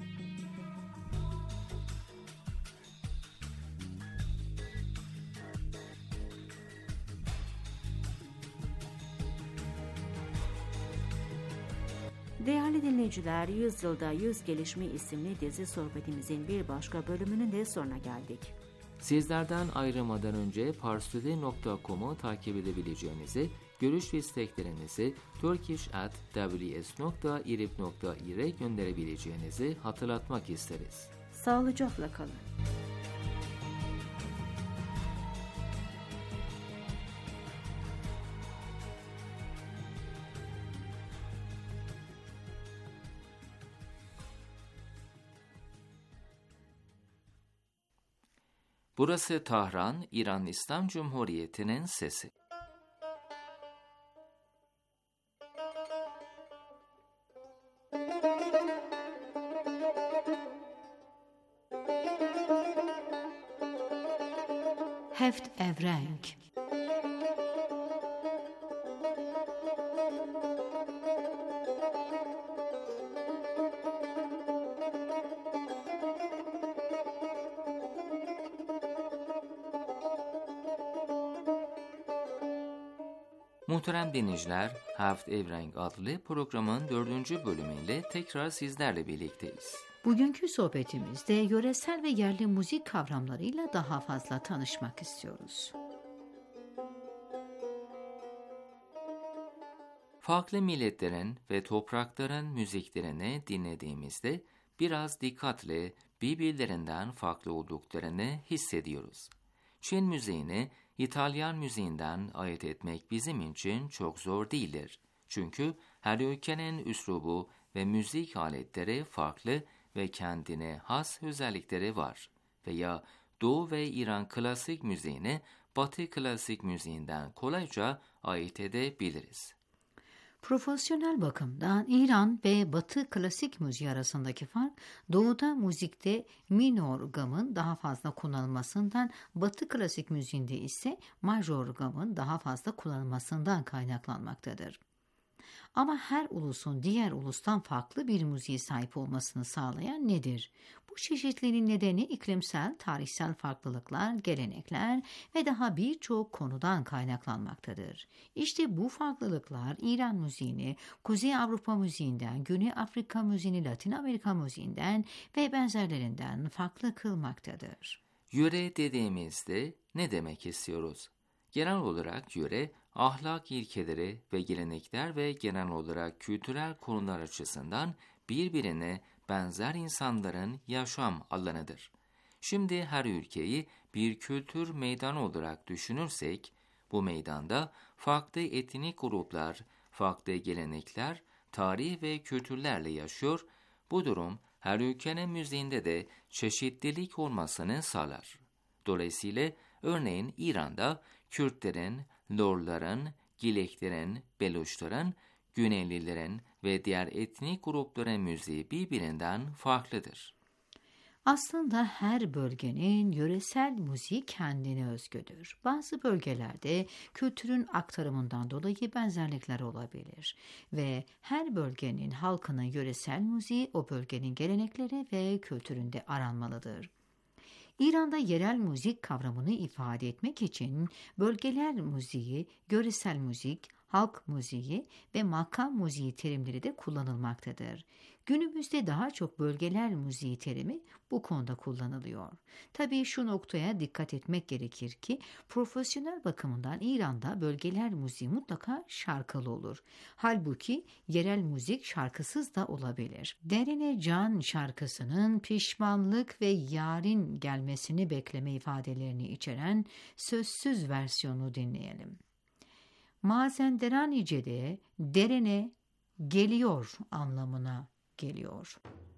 Değerli dinleyiciler, 100 Yılda 100 Gelişme isimli dizi sohbetimizin bir başka bölümünün de sonuna geldik. Sizlerden ayrılmadan önce parstoday.com'u takip edebileceğinizi, görüş ve isteklerinizi turkish@ws.irib.ir'e gönderebileceğinizi hatırlatmak isteriz. Sağlıcakla kalın. Burası Tahran, İran İslam Cumhuriyeti'nin sesi. Heft Evrenk. Muhterem dinleyiciler, Heft Evrenk adlı programın 4. bölümüyle tekrar sizlerle birlikteyiz. Bugünkü sohbetimizde yöresel ve yerli müzik kavramlarıyla daha fazla tanışmak istiyoruz. Farklı milletlerin ve toprakların müziklerini dinlediğimizde biraz dikkatle birbirlerinden farklı olduklarını hissediyoruz. Çin müziğini İtalyan müziğinden ayırt etmek bizim için çok zor değildir. Çünkü her ülkenin üslubu ve müzik aletleri farklı ve kendine has özellikleri var. Veya Doğu ve İran klasik müziğini Batı klasik müziğinden kolayca ayırt edebiliriz. Profesyonel bakımdan İran ve Batı klasik müziği arasındaki fark, Doğu'da müzikte minor gamın daha fazla kullanılmasından, Batı klasik müziğinde ise major gamın daha fazla kullanılmasından kaynaklanmaktadır. Ama her ulusun diğer ulustan farklı bir müziğe sahip olmasını sağlayan nedir? Bu çeşitliliğin nedeni iklimsel, tarihsel farklılıklar, gelenekler ve daha birçok konudan kaynaklanmaktadır. İşte bu farklılıklar İran müziğini Kuzey Avrupa müziğinden, Güney Afrika müziğini Latin Amerika müziğinden ve benzerlerinden farklı kılmaktadır. Yöre dediğimizde ne demek istiyoruz? Genel olarak yöre, ahlak ilkeleri ve gelenekler ve genel olarak kültürel konular açısından birbirine benzer insanların yaşam alanıdır. Şimdi her ülkeyi bir kültür meydanı olarak düşünürsek, bu meydanda farklı etnik gruplar, farklı gelenekler, tarih ve kültürlerle yaşıyor. Bu durum her ülkenin müziğinde de çeşitlilik olmasını sağlar. Dolayısıyla örneğin İran'da Kürtlerin, Lorların, Gileklerin, Beluşların, Güneylilerin ve diğer etnik grupların müziği birbirinden farklıdır. Aslında her bölgenin yöresel müziği kendine özgüdür. Bazı bölgelerde kültürün aktarımından dolayı benzerlikler olabilir ve her bölgenin halkının yöresel müziği o bölgenin gelenekleri ve kültüründe aranmalıdır. İran'da yerel müzik kavramını ifade etmek için bölgeler müziği, yöresel müzik, halk müziği ve makam müziği terimleri de kullanılmaktadır. Günümüzde daha çok bölgeler müziği terimi bu konuda kullanılıyor. Tabii şu noktaya dikkat etmek gerekir ki profesyonel bakımından İran'da bölgeler müziği mutlaka şarkılı olur. Halbuki yerel müzik şarkısız da olabilir. Derine Can şarkısının pişmanlık ve yarın gelmesini bekleme ifadelerini içeren sözsüz versiyonu dinleyelim. Mazenderanice'de derine geliyor anlamına geliyor.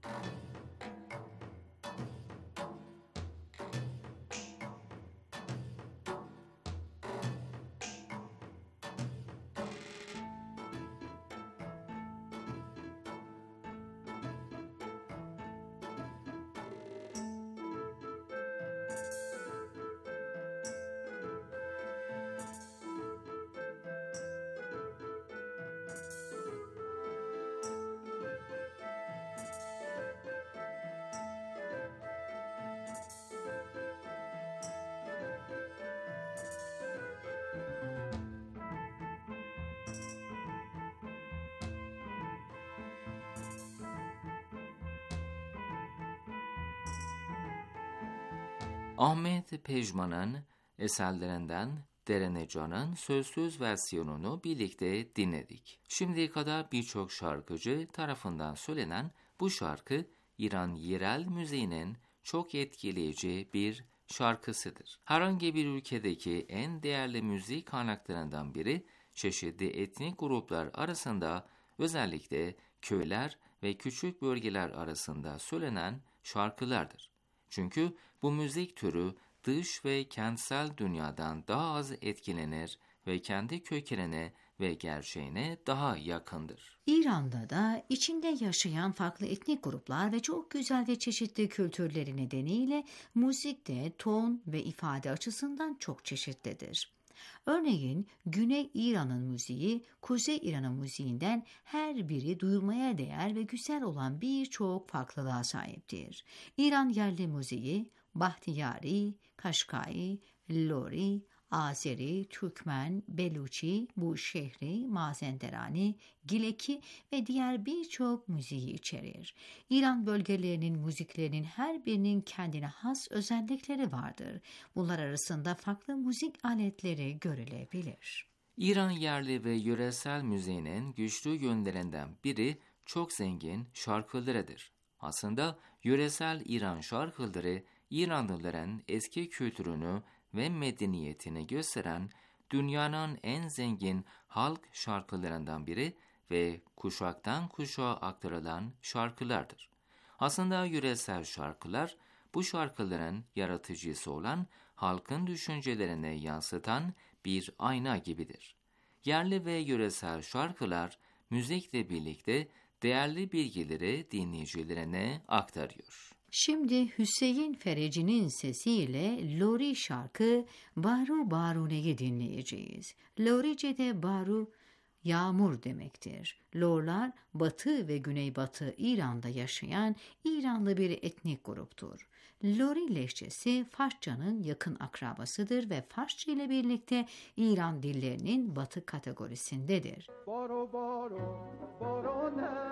Ahmet Pejman'ın eserlerinden Derene Can'ın sözsüz versiyonunu birlikte dinledik. Şimdiye kadar birçok şarkıcı tarafından söylenen bu şarkı İran yerel müziğinin çok etkileyici bir şarkısıdır. Herhangi bir ülkedeki en değerli müzik kaynaklarından biri çeşitli etnik gruplar arasında özellikle köyler ve küçük bölgeler arasında söylenen şarkılardır. Çünkü bu müzik türü dış ve kentsel dünyadan daha az etkilenir ve kendi kökenine ve gerçeğine daha yakındır. İran'da da içinde yaşayan farklı etnik gruplar ve çok güzel ve çeşitli kültürleri nedeniyle müzikte ton ve ifade açısından çok çeşitlidir. Örneğin Güney İran'ın müziği, Kuzey İran'ın müziğinden her biri duyulmaya değer ve güzel olan birçok farklılığa sahiptir. İran yerli müziği, Bahtiyari, Kaşkai, Lori, Azeri, Türkmen, Beluçi, Buşehri, Mazenderani, Gileki ve diğer birçok müziği içerir. İran bölgelerinin müziklerinin her birinin kendine has özellikleri vardır. Bunlar arasında farklı müzik aletleri görülebilir. İran yerli ve yöresel müziğinin güçlü yönlerinden biri çok zengin şarkılarıdır. Aslında yöresel İran şarkıları İranlıların eski kültürünü ve medeniyetini gösteren dünyanın en zengin halk şarkılarından biri ve kuşaktan kuşağa aktarılan şarkılardır. Aslında yöresel şarkılar bu şarkıların yaratıcısı olan halkın düşüncelerini yansıtan bir ayna gibidir. Yerli ve yöresel şarkılar müzikle birlikte değerli bilgileri dinleyicilerine aktarıyor. Şimdi Hüseyin Fereci'nin sesiyle Lori şarkı Baru Barune'yi dinleyeceğiz. Lorice'de Baru yağmur demektir. Lorlar batı ve güneybatı İran'da yaşayan İranlı bir etnik gruptur. Lori lehçesi Farsçanın yakın akrabasıdır ve Farsça ile birlikte İran dillerinin batı kategorisindedir. Baro baro baro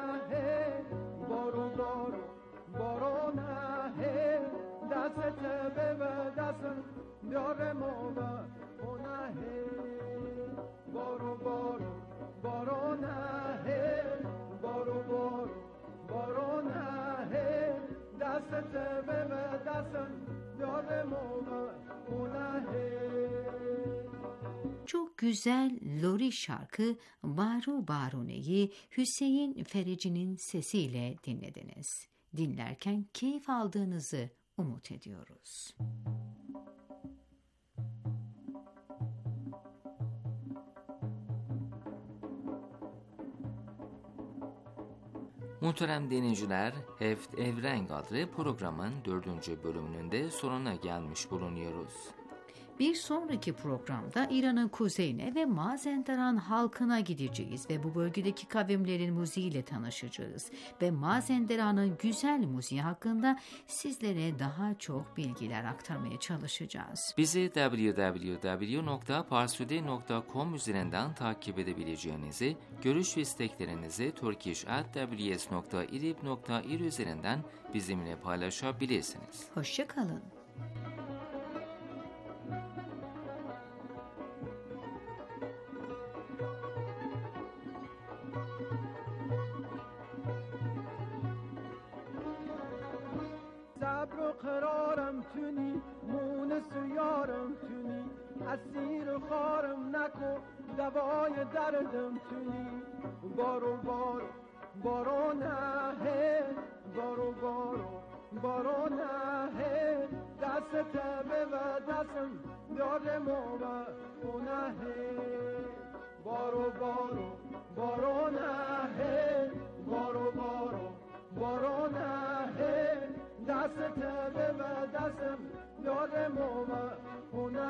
nahe baro baro baro nahe dasete bebe dasın diore moda onahe baro baro baro nahe baro baro baro nahe dasete bebe dasın diore moda onahe. Çok güzel lori şarkı Baru Barune'yi Hüseyin Ferici'nin sesiyle dinlediniz. Dinlerken keyif aldığınızı umut ediyoruz. Muhterem dinleyiciler, Heft Evrenk adlı programın 4. bölümünün de sonuna gelmiş bulunuyoruz. Bir sonraki programda İran'ın kuzeyine ve Mazenderan halkına gideceğiz ve bu bölgedeki kavimlerin müziğiyle tanışacağız. Ve Mazenderan'ın güzel müziği hakkında sizlere daha çok bilgiler aktarmaya çalışacağız. Bizi www.parsude.com üzerinden takip edebileceğinizi, görüş ve isteklerinizi turkish@ws.irib.ir üzerinden bizimle paylaşabilirsiniz. Hoşça kalın. صبر و قرارم تونی مونس و یارم تونی اسیر و خارم نکو دوای دردم تونی بارو بارو بارو نه بارو بارو بارو نه دست به و دستم دارم و اونه بارو بارو بارو نه بارو بارو بارو نه دست به و دستم دارم و اونه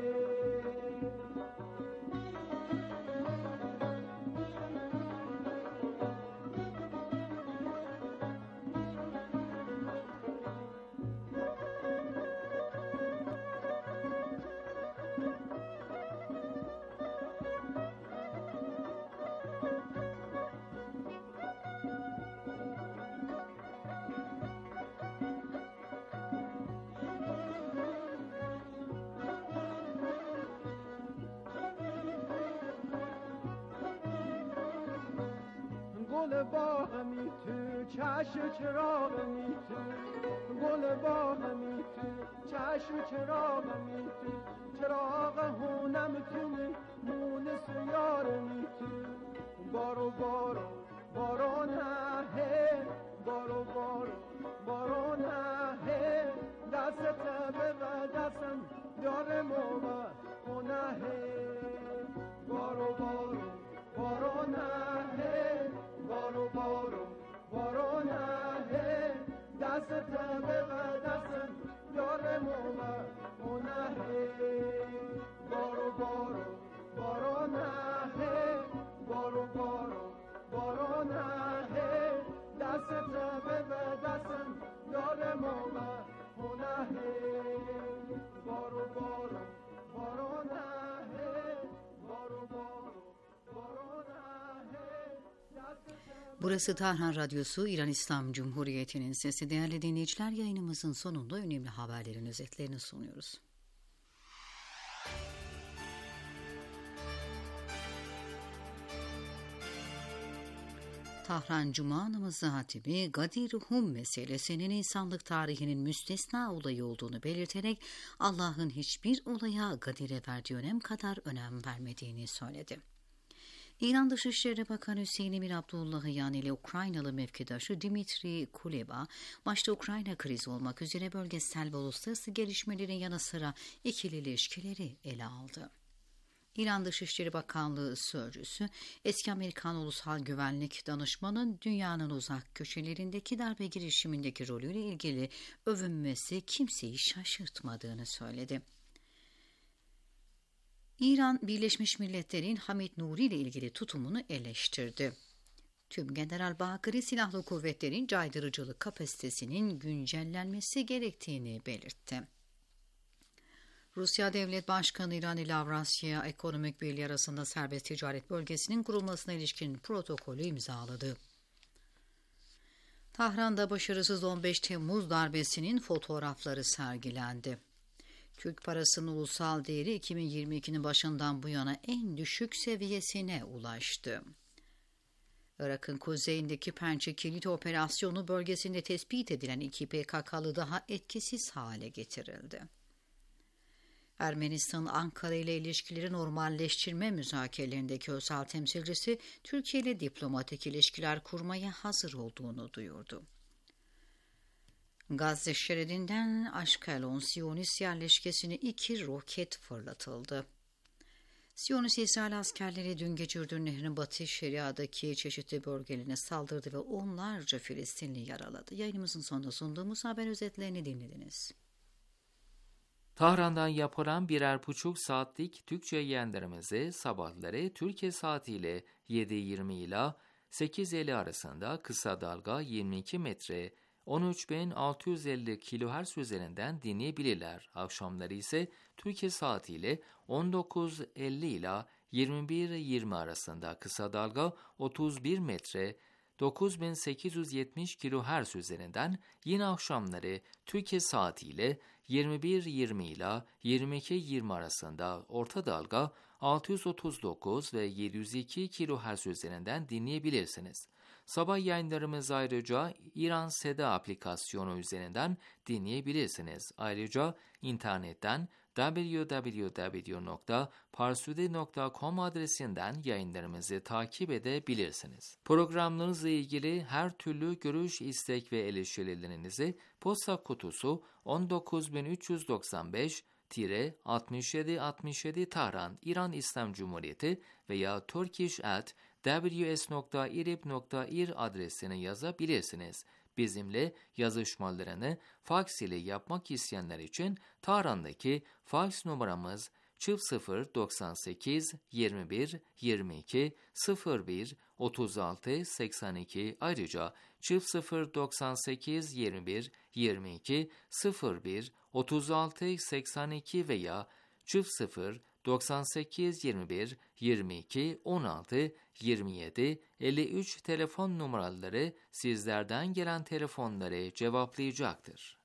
گل باغمی تو چشم چراغمی تو گل باغمی تو چشم چراغمی تو چراغ هونم تونی مونس یارمی تو بارو بارو بارو نه بارو بارو بارو نه دست به دستم دارم و اونه بارو بارو بارو نه بارو بارو بارو نه دست به دستم دارم و اونه بارو بارو بارو نه بارو بارو بارو نه دست به دستم دارم و اونه بارو بارو بارو نه بارو بارو بارو نه. Burası Tahran Radyosu, İran İslam Cumhuriyeti'nin sesi. Değerli dinleyiciler, yayınımızın sonunda önemli haberlerin özetlerini sunuyoruz. Tahran Cuma namazı hatibi Gadir Hum meselesinin insanlık tarihinin müstesna olayı olduğunu belirterek Allah'ın hiçbir olaya Gadir'e verdiği önem kadar önem vermediğini söyledi. İran Dışişleri Bakanı Hüseyin Emir Abdullahian ile Ukraynalı mevkidaşı Dmitri Kuleba, başta Ukrayna krizi olmak üzere bölgesel ve uluslararası gelişmelerin yanı sıra ikili ilişkileri ele aldı. İran Dışişleri Bakanlığı Sözcüsü, eski Amerikan Ulusal Güvenlik Danışmanı dünyanın uzak köşelerindeki darbe girişimindeki rolüyle ilgili övünmesi kimseyi şaşırtmadığını söyledi. İran, Birleşmiş Milletler'in Hamid Nuri ile ilgili tutumunu eleştirdi. Tüm General Bakri Silahlı Kuvvetlerin caydırıcılık kapasitesinin güncellenmesi gerektiğini belirtti. Rusya Devlet Başkanı İran ile Avrasya Ekonomik Birliği arasında serbest ticaret bölgesinin kurulmasına ilişkin protokolü imzaladı. Tahran'da başarısız 15 Temmuz darbesinin fotoğrafları sergilendi. Türk parasının ulusal değeri 2022'nin başından bu yana en düşük seviyesine ulaştı. Irak'ın kuzeyindeki Pençe Kilit Operasyonu bölgesinde tespit edilen 2 PKK'lı daha etkisiz hale getirildi. Ermenistan, Ankara ile ilişkileri normalleştirme müzakerelerindeki özel temsilcisi Türkiye ile diplomatik ilişkiler kurmaya hazır olduğunu duyurdu. Gazze şeridinden Ashkelon Siyonist yerleşkesine 2 roket fırlatıldı. Siyonist İsrail askerleri dün gece Ürdün Nehri'nin Batı Şeria'daki çeşitli bölgelerine saldırdı ve onlarca Filistinli yaraladı. Yayınımızın sonunda sunduğumuz haber özetlerini dinlediniz. Tahran'dan yapılan 1,5 saatlik Türkçe yayınlarımızı sabahları Türkiye saatiyle 7:20 ila 8:50 arasında kısa dalga 22 metre 13.650 kHz üzerinden dinleyebilirler. Akşamları ise Türkiye saatiyle 19:50 ila 21:20 arasında kısa dalga 31 metre 9870 kHz üzerinden, yine akşamları Türkiye saatiyle 21:20 ila 22:20 arasında orta dalga 639 ve 702 kHz üzerinden dinleyebilirsiniz. Sabah yayınlarımızı ayrıca İran Seda aplikasyonu üzerinden dinleyebilirsiniz. Ayrıca internetten www.parsude.com adresinden yayınlarımızı takip edebilirsiniz. Programlarınızla ilgili her türlü görüş, istek ve eleştirilerinizi posta kutusu 19995-6767 Tahran, İran İslam Cumhuriyeti veya turkish@ws.irib.ir adresine yazabilirsiniz. Bizimle yazışmalarını faks ile yapmak isteyenler için Tahran'daki faks numaramız 0098 21 22 01 36 82, ayrıca 0098 21 22 01 36 82 veya 0098 21 22 16 27 53 telefon numaraları sizlerden gelen telefonları cevaplayacaktır.